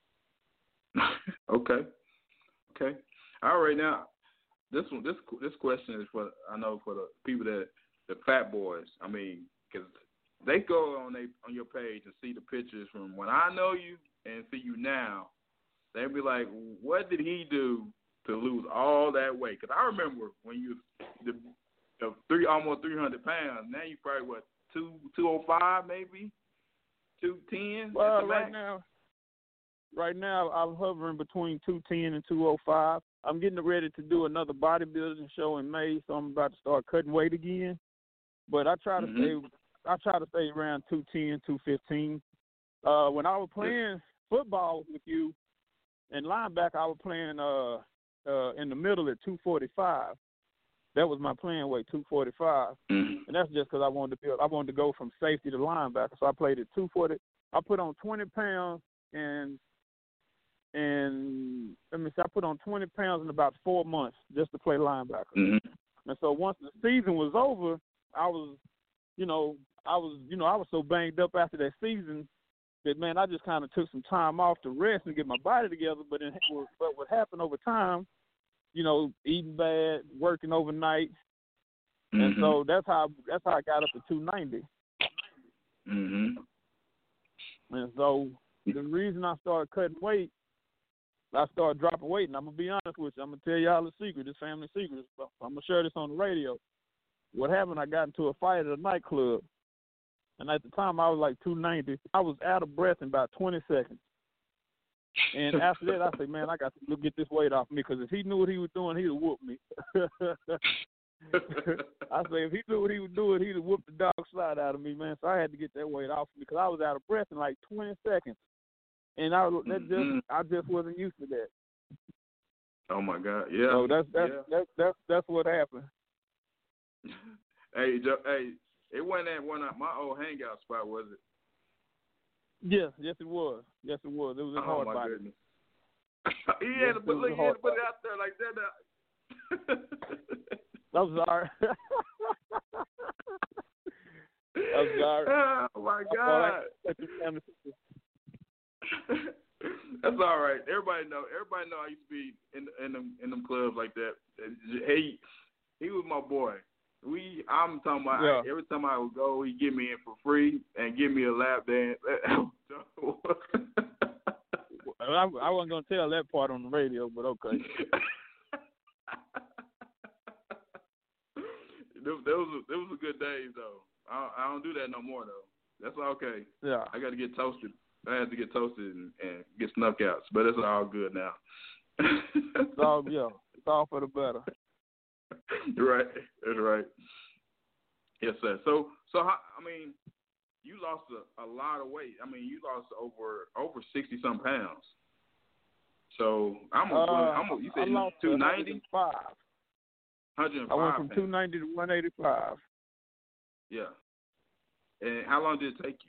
okay. Okay. All right. Now, this one, this this question is for, I know, for the people that, the fat boys. I mean, because they go on they on your page and see the pictures from when I know you and see you now. They'd be like, what did he do to lose all that weight? Because I remember when you the, the three almost three hundred pounds. Now you probably what two two oh five maybe two ten. Well, right now, right now I'm hovering between two ten and two oh five. I'm getting ready to do another bodybuilding show in May, so I'm about to start cutting weight again. But I try to mm-hmm. stay. I try to stay around two ten, two fifteen. Uh, when I was playing football with you. And linebacker, I was playing uh, uh, in the middle at two forty-five. That was my playing weight, two forty-five. Mm-hmm. And that's just because I wanted to build. I wanted to go from safety to linebacker. So I played at two forty. I put on twenty pounds and and let me see, I put on twenty pounds in about four months just to play linebacker. Mm-hmm. And so once the season was over, I was, you know, I was, you know, I was so banged up after that season. That, man, I just kind of took some time off to rest and get my body together. But, it, but what happened over time, you know, eating bad, working overnight, mm-hmm. and so that's how that's how I got up to two ninety. Mm-hmm. And so the reason I started cutting weight, I started dropping weight, and I'm gonna be honest with you. I'm gonna tell y'all a secret, this family secret. I'm gonna share this on the radio. What happened? I got into a fight at a nightclub. And at the time, I was like two ninety. I was out of breath in about twenty seconds. And after that, I said, man, I got to get this weight off me because if he knew what he was doing, he'd have whooped me. I said, if he knew what he was doing, he'd have whooped the dog slide out of me, man. So I had to get that weight off me because I was out of breath in like twenty seconds. And I, that just, I just wasn't used to that. Oh, my God. Yeah. So that's, that's, yeah. that's, that's, that's what happened. Hey, Joe, hey. It wasn't at one of my old hangout spot, was it? Yes, yes it was. Yes it was. It was a oh, hard my body. Goodness. he had to put, look, he had to put it out there like that. I'm sorry. I'm sorry. Oh my God. That's all right. Everybody know. Everybody know I used to be in in them in them clubs like that. Hey, he was my boy. We, I'm talking about yeah. every time I would go, he'd get me in for free and give me a lap dance. I, I wasn't going to tell that part on the radio, but okay. those was those were good days though. I, I don't do that no more though. That's okay. Yeah. I got to get toasted. I had to get toasted and, and get snuck outs, but it's all good now. It's all yeah. It's all for the better. Right. That's right. Yes, sir. So, so how, I mean, you lost a, a lot of weight. I mean, you lost over over sixty some pounds. So I'm a, uh, I'm a, you said two ninety? Five. Hundred and I went five. from two ninety to one eighty five. Yeah. And how long did it take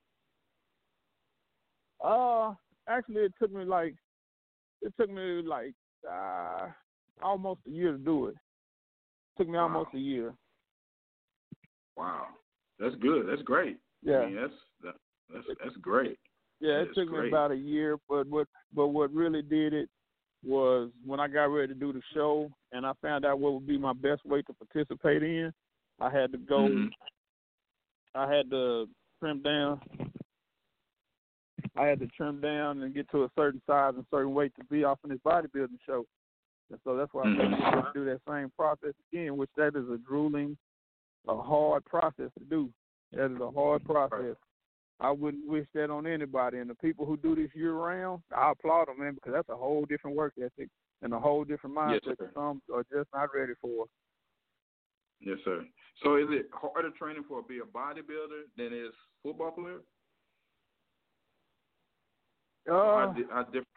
you? Uh, actually, it took me like it took me like uh, almost a year to do it. It took me Wow. almost a year. Wow, that's good. That's great. Yeah, I mean, that's that's that's great. Yeah, it that's took great. me about a year, but what but what really did it was when I got ready to do the show and I found out what would be my best way to participate in. I had to go. Mm-hmm. I had to trim down. I had to trim down and get to a certain size and certain weight to be off in this bodybuilding show. And so that's why I Mm-hmm. had to do that same process again, which that is a grueling, a hard process to do. That is a hard process. I wouldn't wish that on anybody. And the people who do this year round, I applaud them, man, because that's a whole different work ethic and a whole different mindset Yes, that some are just not ready for. Yes, sir. So is it harder training for be a bodybuilder than it is football player? Uh, how, di- how different?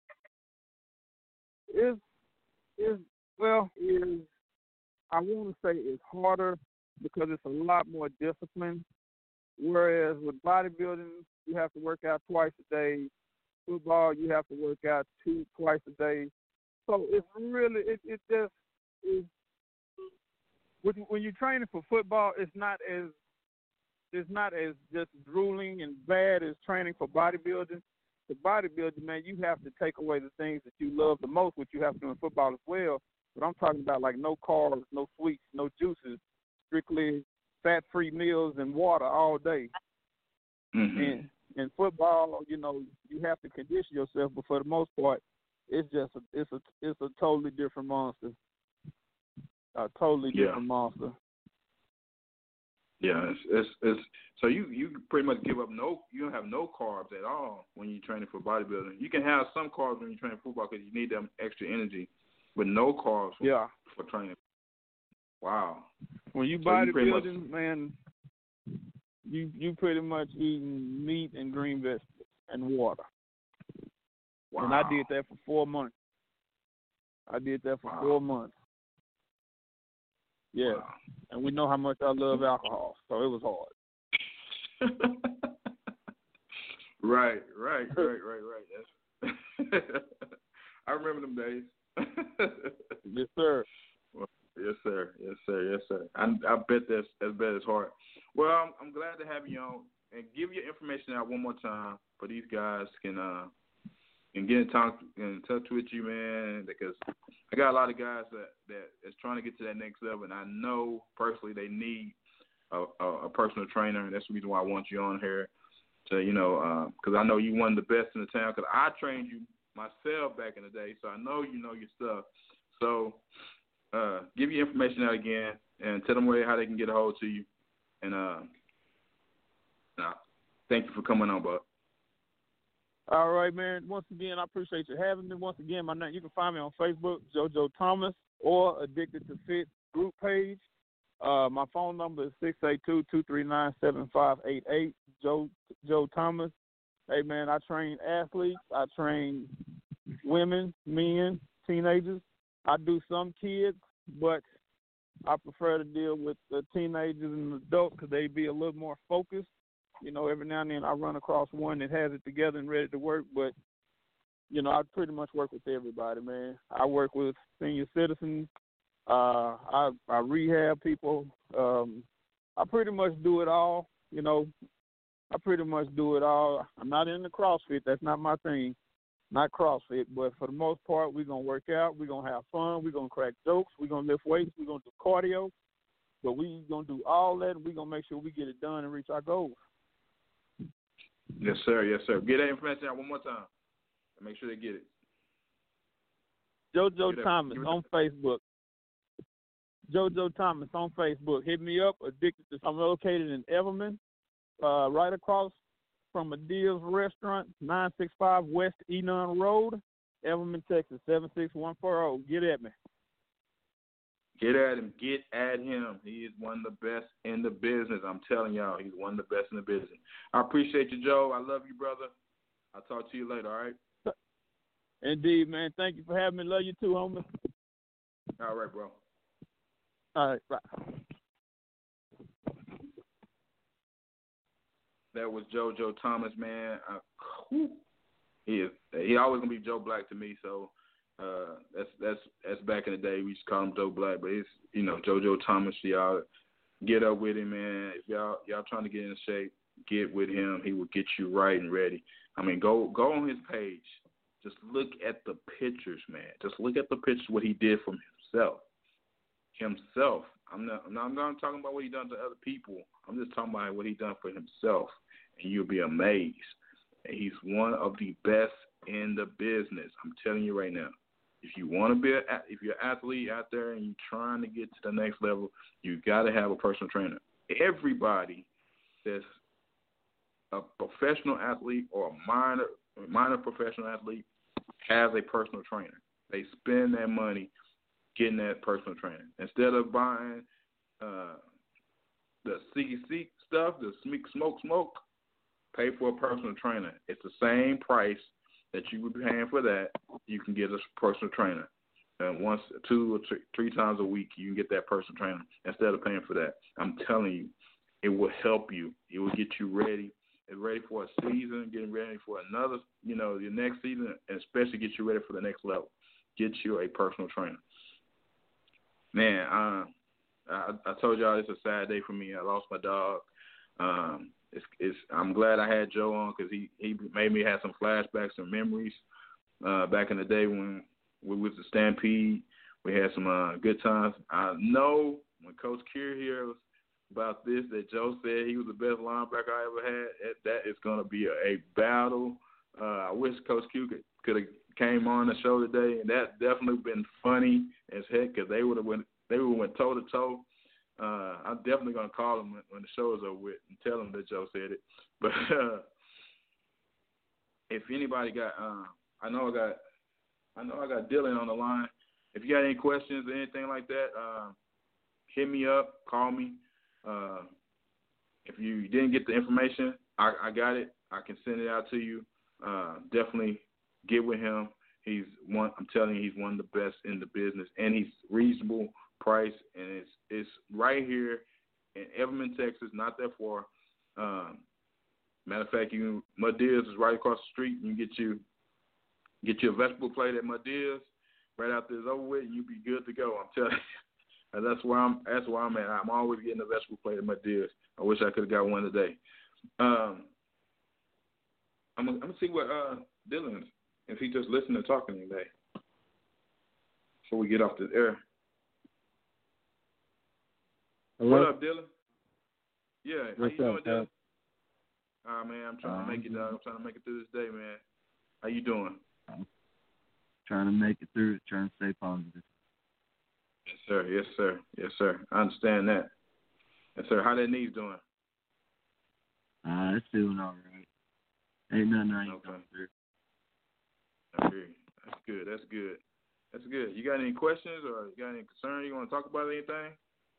Is is well is I want to say it's harder because it's a lot more discipline. Whereas with bodybuilding, you have to work out twice a day. Football, you have to work out two twice a day. So it's really it it just is. When when you're training for football, it's not as it's not as just grueling and bad as training for bodybuilding. The bodybuilding, man, you have to take away the things that you love the most, which you have to do in football as well. But I'm talking about like no carbs, no sweets, no juices, strictly fat-free meals and water all day. Mm-hmm. And in football, you know, you have to condition yourself, but for the most part, it's just a, it's a it's a totally different monster. A totally Yeah. different monster. Yeah, it's, it's it's so you you pretty much give up no you don't have no carbs at all when you're training for bodybuilding. You can have some carbs when you're training football because you need them extra energy, but no carbs for, Yeah. for training. Wow. When you So you pretty much- bodybuilding, man, you you pretty much eating meat and green vegetables and water. Wow. And I did that for four months. I did that for Wow. four months. Yeah. Wow. And we know how much I love alcohol, so it was hard. Right, right, right, right, right. That's I remember them days. Yes, sir. Well, yes, sir. Yes, sir. Yes, sir. I, I bet that's as bad as hard. Well, I'm, I'm glad to have you on and give your information out one more time for these guys can uh can get in touch in touch with you, man. Because I got a lot of guys that that is trying to get to that next level, and I know personally they need a, a, a personal trainer, and that's the reason why I want you on here. To you know, because uh, I know you one of the best in the town. Because I trained you myself back in the day, so I know you know your stuff. So uh, give your information out again and tell them where how they can get a hold to you. And uh, nah, thank you for coming on, bud. All right, man. Once again, I appreciate you having me. Once again, my name, you can find me on Facebook, JoJo Thomas, or Addicted to Fit group page. Uh, my phone number is six eight two, two three nine, seven five eight eight. Joe Joe Thomas. Hey, man, I train athletes. I train women, men, teenagers. I do some kids, but I prefer to deal with the teenagers and adults because they be a little more focused. You know, every now and then I run across one that has it together and ready to work, but, you know, I pretty much work with everybody, man. I work with senior citizens. Uh, I, I rehab people. Um, I pretty much do it all, you know. I pretty much do it all. I'm not into CrossFit. That's not my thing. Not CrossFit. But for the most part, we're going to work out. We're going to have fun. We're going to crack jokes. We're going to lift weights. We're going to do cardio. But we're going to do all that, and we're going to make sure we get it done and reach our goals. Yes, sir. Yes, sir. Get that information out one more time. And make sure they get it. JoJo Thomas on Facebook. JoJo Thomas on Facebook. Hit me up. Addicted to. I'm located in Everman, uh, right across from Medea's Restaurant, nine six five West Enon Road, Everman, Texas, seven six one four zero. Get at me. Get at him. Get at him. He is one of the best in the business. I'm telling y'all, he's one of the best in the business. I appreciate you, Joe. I love you, brother. I'll talk to you later, all right? Indeed, man. Thank you for having me. Love you too, homie. All right, bro. All right, bye. That was JoJo Thomas, man. Uh, he is. He always gonna be Joe Black to me. So uh, that's that's that's back in the day. We used to call him Joe Black, but it's you know JoJo Thomas. Y'all get up with him, man. If y'all y'all trying to get in shape, get with him. He will get you right and ready. I mean, go go on his page. Just look at the pictures, man. Just look at the pictures. What he did from himself. Himself. I'm not. I'm not, I'm not talking about what he done to other people. I'm just talking about what he done for himself, and you'll be amazed. And he's one of the best in the business. I'm telling you right now. If you want to be, a, if you're an athlete out there and you're trying to get to the next level, you got to have a personal trainer. Everybody that's a professional athlete or a minor, minor professional athlete has a personal trainer. They spend that money getting that personal trainer instead of buying uh, the C C stuff, the smoke smoke. Pay for a personal trainer. It's the same price that you would be paying for that. You can get a personal trainer, and once, two or three, three times a week, you can get that personal trainer instead of paying for that. I'm telling you, it will help you. It will get you ready, ready for a season, getting ready for another, you know, your next season, and especially get you ready for the next level. Get you a personal trainer. Man, uh, I, I told y'all it's a sad day for me. I lost my dog. Um, it's, it's, I'm glad I had Joe on because he, he made me have some flashbacks and memories uh, back in the day when we was the Stampede. We had some uh, good times. I know when Coach Kier hears about this that Joe said he was the best linebacker I ever had. That is going to be a, a battle. Uh, I wish Coach Q could could have came on the show today, and that definitely been funny as heck because they would have went they would have went toe to toe. Uh, I'm definitely gonna call him when, when the show is over with and tell him that Joe said it. But uh, if anybody got, uh, I know I got, I know I got Dylan on the line. If you got any questions or anything like that, uh, hit me up, call me. Uh, if you didn't get the information, I, I got it. I can send it out to you. Uh, definitely get with him. He's one. I'm telling you, he's one of the best in the business, and he's reasonable price, and it's it's right here in Everman, Texas, not that far. Um, matter of fact, you Medea's is right across the street. You get you get you a vegetable plate at Medea's right after it's over with, and you be good to go. I'm telling you, and that's where I'm. That's where I'm at. I'm always getting a vegetable plate at Medea's. I wish I could have got one today. Um, I'm gonna, I'm gonna see what uh, Dylan, if he just listening and talking today, before we get off the air. Hello? What up, Dylan? Yeah, What's how you up, doing, Dylan? Ah, man, I'm trying um, to make it, dog. I'm trying to make it through this day, man. How you doing? I'm trying to make it through, trying to stay positive. Yes, sir. Yes, sir. Yes, sir. I understand that. Yes, sir. How that knees doing? Uh, it's doing all right. Ain't nothing I ain't okay. going through. I hear you. That's good. That's good. That's good. You got any questions or you got any concern? You want to talk about anything?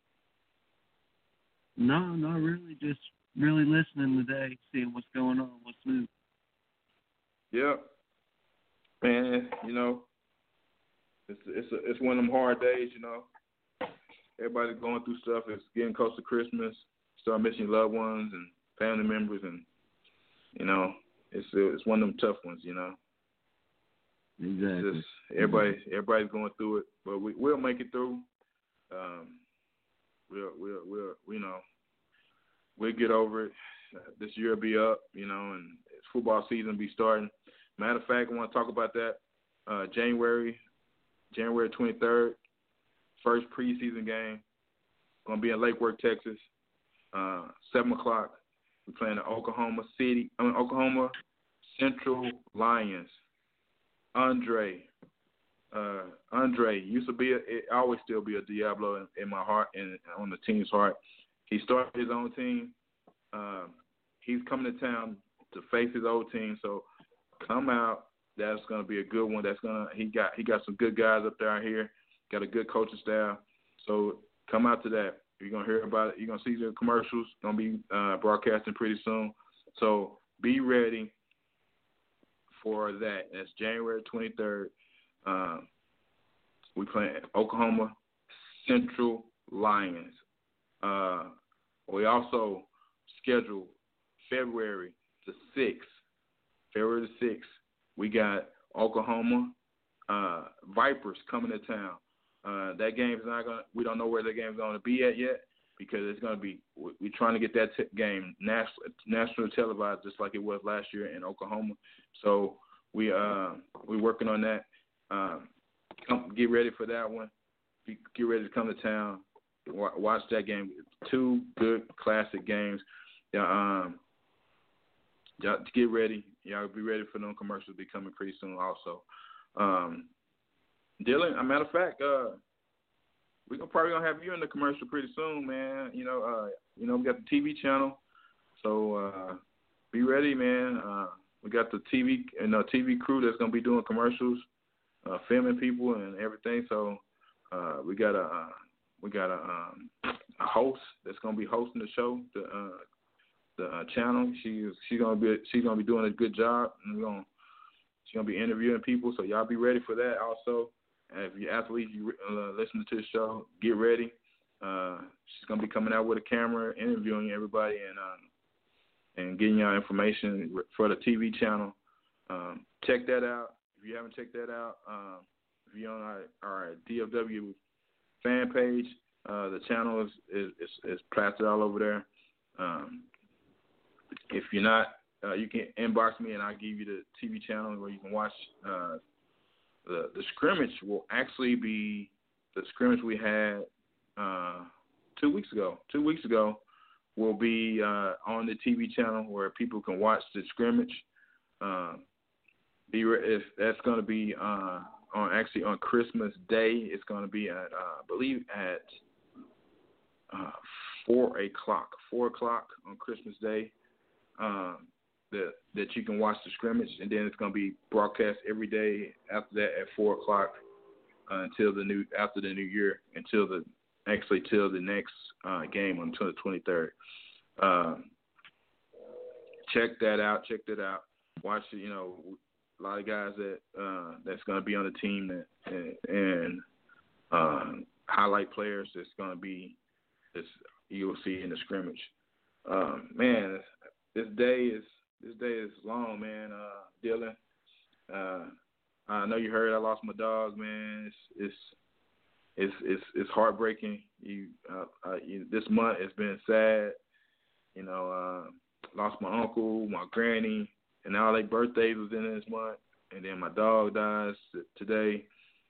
No, not really. Just really listening today, seeing what's going on, what's new. Yeah, man. You know, it's it's a, it's one of them hard days. You know, everybody's going through stuff. It's getting close to Christmas. Start missing your loved ones and family members, and you know, it's it's one of them tough ones. You know. Exactly. Just, everybody everybody's going through it, but we we'll make it through. Um, We'll, we'll, we'll, you know, we'll get over it. This year will be up, you know, and football season will be starting. Matter of fact, I want to talk about that. Uh, January, January twenty-third, first preseason game. Going to be in Lake Worth, Texas, uh, seven o'clock. We're playing the Oklahoma City, I mean, Oklahoma Central Lions. Andre, uh, Andre used to be, a, it always still be a Diablo in, in my heart and on the team's heart. He started his own team. Um, he's coming to town to face his old team. So come out. That's going to be a good one. That's gonna he got he got some good guys up there out here. Got a good coaching staff. So come out to that. You're gonna hear about it. You're gonna see the commercials. Gonna be uh, broadcasting pretty soon. So be ready for that. That's January twenty-third. Um, we playing Oklahoma Central Lions. Uh, we also scheduled February the sixth. February the sixth. We got Oklahoma uh, Vipers coming to town. Uh, that game is not gonna. We don't know where the game is going to be at yet because it's going to be. We're trying to get that t- game national, national televised just like it was last year in Oklahoma. So we uh we're working on that. Um, come, get ready for that one. Be, get ready to come to town. Watch that game. Two good classic games. Yeah. Um. Y'all get ready. Y'all be ready for them commercials to be coming pretty soon also. Um, Dylan, a matter of fact, uh, we're gonna probably gonna have you in the commercial pretty soon, man. You know, uh, you know, we got the T V channel, so uh, be ready, man. Uh, we got the T V and uh, T V crew that's gonna be doing commercials, uh, filming people and everything. So uh, we got a uh, we got a, um, a host that's gonna be hosting the show. The uh, the uh, channel. She's she's gonna be she's gonna be doing a good job, and we're gonna she's gonna be interviewing people. So y'all be ready for that. Also, and if you athletes you uh, listening to the show, get ready. Uh, she's gonna be coming out with a camera, interviewing everybody, and um, and getting y'all information for the T V channel. Um, check that out. If you haven't checked that out, um, if you're on our, our D F W fan page, uh, the channel is is, is is plastered all over there. Um, If you're not, uh, you can inbox me and I'll give you the T V channel where you can watch. Uh, the the scrimmage will actually be the scrimmage we had uh, two weeks ago. Two weeks ago will be uh, on the T V channel where people can watch the scrimmage. Uh, be re- if that's going to be uh, on actually on Christmas Day. It's going to be at uh, I believe at uh, four o'clock. Four o'clock on Christmas Day. Um, that that you can watch the scrimmage, and then it's going to be broadcast every day after that at four o'clock uh, until the new after the new year, until the actually till the next uh, game until the twenty-third. Um, check that out. Check that out. Watch it. You know, a lot of guys that uh, that's going to be on the team that and, and uh, highlight players that's going to be this you'll see in the scrimmage. Um, man. This day is this day is long, man. Uh, Dylan, uh, I know you heard I lost my dog, man. It's it's it's it's, it's heartbreaking. You, uh, uh, you, this month has been sad. You know, uh, lost my uncle, my granny, and all their birthdays was in this month. And then my dog dies today,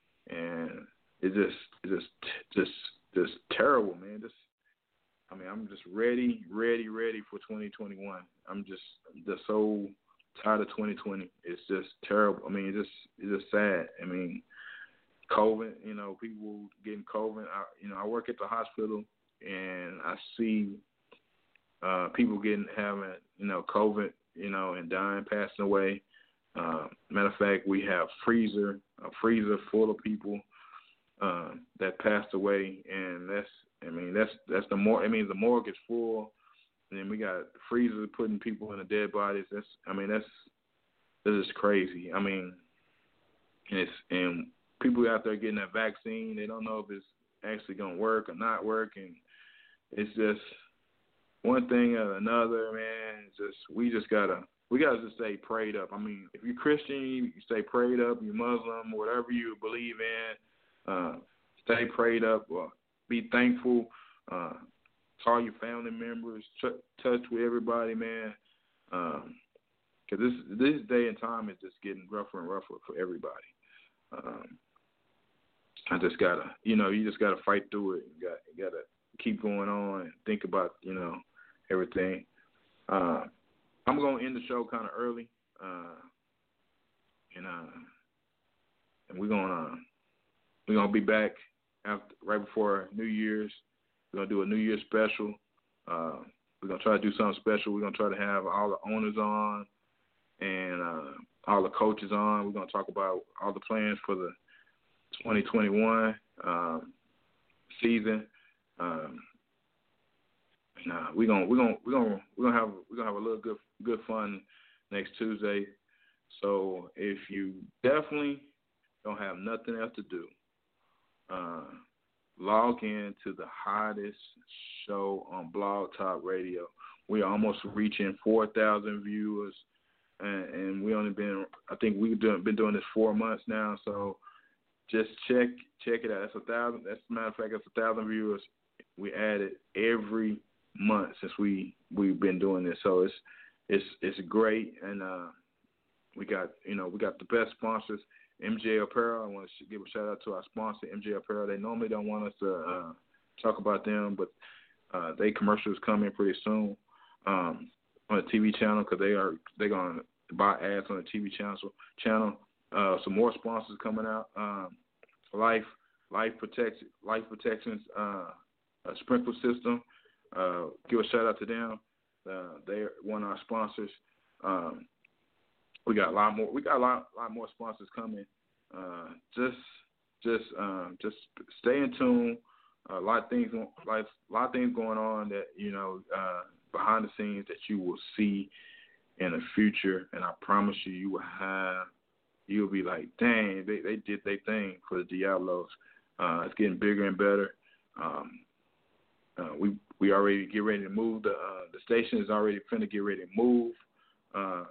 and it's just it's just just just terrible, man. Just I mean, I'm just ready, ready, ready for twenty twenty-one. I'm just, just so tired of twenty twenty. It's just terrible. I mean, it's just, it's just sad. I mean, COVID, you know, people getting COVID. I, you know, I work at the hospital, and I see uh, people getting, having, you know, COVID, you know, and dying, passing away. Uh, matter of fact, we have freezer, a freezer full of people uh, that passed away, and that's, I mean, that's that's the more. I mean, the morgue is full, and then we got freezers putting people in the dead bodies. That's, I mean, that's this is crazy. I mean, and it's and people out there getting that vaccine, they don't know if it's actually gonna work or not work, and it's just one thing or another, man. It's just we just gotta we gotta just stay prayed up. I mean, if you're Christian, you stay prayed up. You're Muslim, whatever you believe in, uh, stay prayed up. Well, be thankful. Uh, call your family members. T- touch with everybody, man. Um, Cause this this day and time is just getting rougher and rougher for everybody. Um, I just gotta, you know, you just gotta fight through it. You got, you gotta keep going on and think about, you know, everything. Uh, I'm gonna end the show kind of early, uh, and uh, and we're gonna we're gonna be back after right before New Year's. We're gonna do a New Year's special. Uh, we're gonna try to do something special. We're gonna try to have all the owners on and uh, all the coaches on. We're gonna talk about all the plans for the twenty twenty-one um, season. Um, Nah, we're gonna we're gonna we're gonna we're gonna have we're gonna have a little good good fun next Tuesday. So if you definitely don't have nothing else to do, uh, log in to the hottest show on Blog Talk Radio. We're almost reaching four thousand viewers, and, and we only been I think we've done, been doing this four months now. So just check check it out. That's a thousand. That's a matter of fact, that's a thousand viewers. We added every month since we we've been doing this, so it's it's it's great, and uh, we got you know we got the best sponsors, M J Apparel. I want to give a shout out to our sponsor, M J Apparel. They normally don't want us to uh, talk about them, but uh, they commercials coming pretty soon um, on the T V channel because they are they're gonna buy ads on the T V channel. Channel, uh, some more sponsors coming out. Um, Life Life Protection Life Protections uh, a sprinkler system. Uh, give a shout out to them. Uh, they're one of our sponsors. Um, we got a lot more. We got a lot, lot more sponsors coming. Uh, just, just, um, just stay in tune. Uh, a lot of things, like a lot of things going on that you know uh, behind the scenes that you will see in the future. And I promise you, you will have. You'll be like, dang, they they did their thing for the Diablos. Uh, it's getting bigger and better. Um, uh, we. We already get ready to move. The uh, the station is already finna get ready to move. Uh,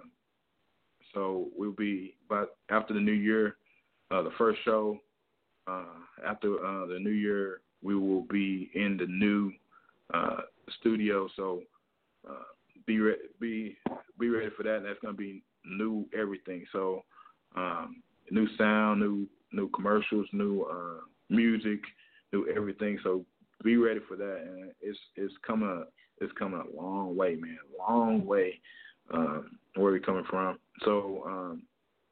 so we'll be, but after the new year, uh, the first show, uh, after uh, the new year, we will be in the new uh, studio. So uh, be re- be be ready for that. And that's gonna be new everything. So um, new sound, new new commercials, new uh, music, new everything. So be ready for that, and it's it's coming a, it's coming a long way, man, long way um, where we're coming from. So um,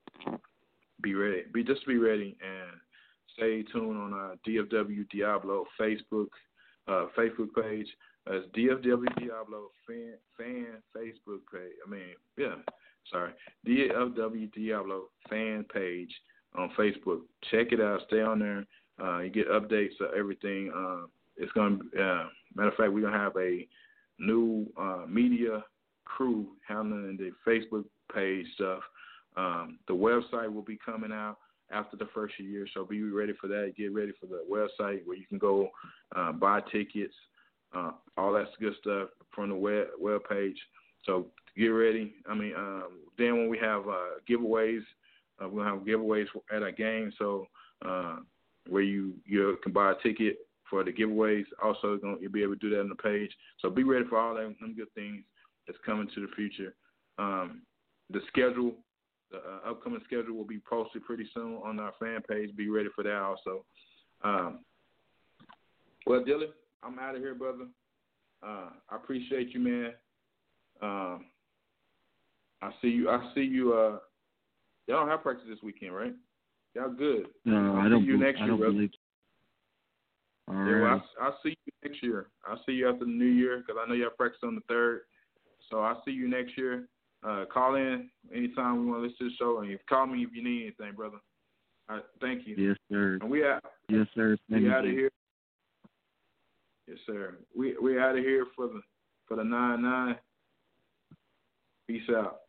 be ready, be just be ready, and stay tuned on our D F W Diablo Facebook uh, Facebook page. That's D F W Diablo fan fan Facebook page. I mean, yeah, sorry, D F W Diablo fan page on Facebook. Check it out. Stay on there. Uh, you get updates of everything. Uh, It's going to, uh, matter of fact, we're going to have a new uh, media crew handling the Facebook page stuff. Um, the website will be coming out after the first year, so be ready for that. Get ready for the website where you can go uh, buy tickets, uh, all that good stuff from the web, web page. So get ready. I mean, um, then when we have uh, giveaways, uh, we're going to have giveaways at our game, so uh, where you, you can buy a ticket for the giveaways. Also, you'll be able to do that on the page. So be ready for all them, them good things that's coming to the future. Um, the schedule, the uh, upcoming schedule will be posted pretty soon on our fan page. Be ready for that also. Um, well, Dylan, I'm out of here, brother. Uh, I appreciate you, man. Um, I see you. I see you. Uh, y'all don't have practice this weekend, right? Y'all good. No, I'll I don't. See you next I year, don't brother. believe. All yeah, right. well, I, I'll see you next year. I'll see you after the new year because I know y'all practice on the third. So I'll see you next year. Uh, call in anytime we want to listen to the show, and call me if you need anything, brother. All right, thank you. Yes, sir. And we out. Yes, sir. Thank We you. out of here. Yes, sir. We we out of here for the for the nine nine. Peace out.